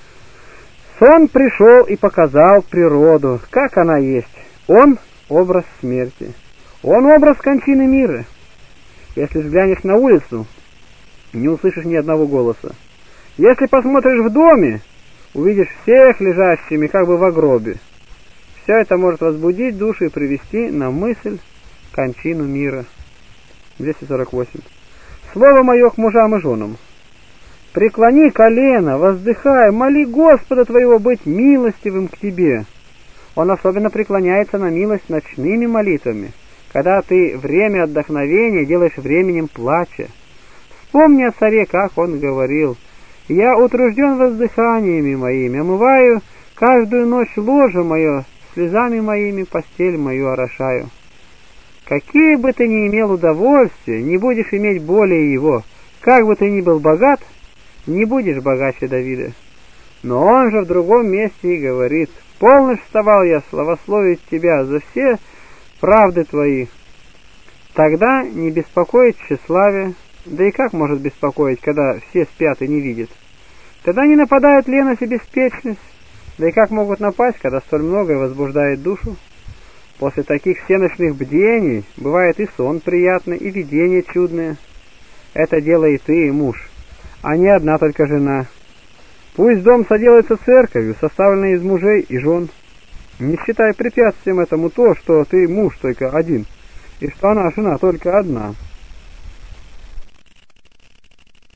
Сон пришел и показал природу, как она есть. Он — образ смерти. Он — образ кончины мира. Если взглянешь на улицу, не услышишь ни одного голоса. Если посмотришь в доме, увидишь всех лежащими как бы в гробе. Все это может возбудить душу и привести на мысль кончину мира. двести сорок восемь. Слово мое к мужам и женам. Преклони колено, воздыхай, моли Господа твоего быть милостивым к тебе. Он особенно преклоняется на милость ночными молитвами, когда ты время отдохновения делаешь временем плача. Вспомни о царе, как он говорил: «Я утружден воздыханиями моими, омываю каждую ночь ложе мое, слезами моими постель мою орошаю». Какие бы ты ни имел удовольствия, не будешь иметь более его. Как бы ты ни был богат, не будешь богаче Давида. Но он же в другом месте и говорит: «Полночь вставал я славословить тебя за все правды твои». Тогда не беспокоит тщеславие, да и как может беспокоить, когда все спят и не видят? Тогда не нападает леность и беспечность, да и как могут напасть, когда столь многое возбуждает душу? После таких всеночных бдений бывает и сон приятный, и видение чудное. Это делай и ты, и муж, а не одна только жена. Пусть дом соделается церковью, составленной из мужей и жен. Не считай препятствием этому то, что ты муж только один, и что она жена только одна.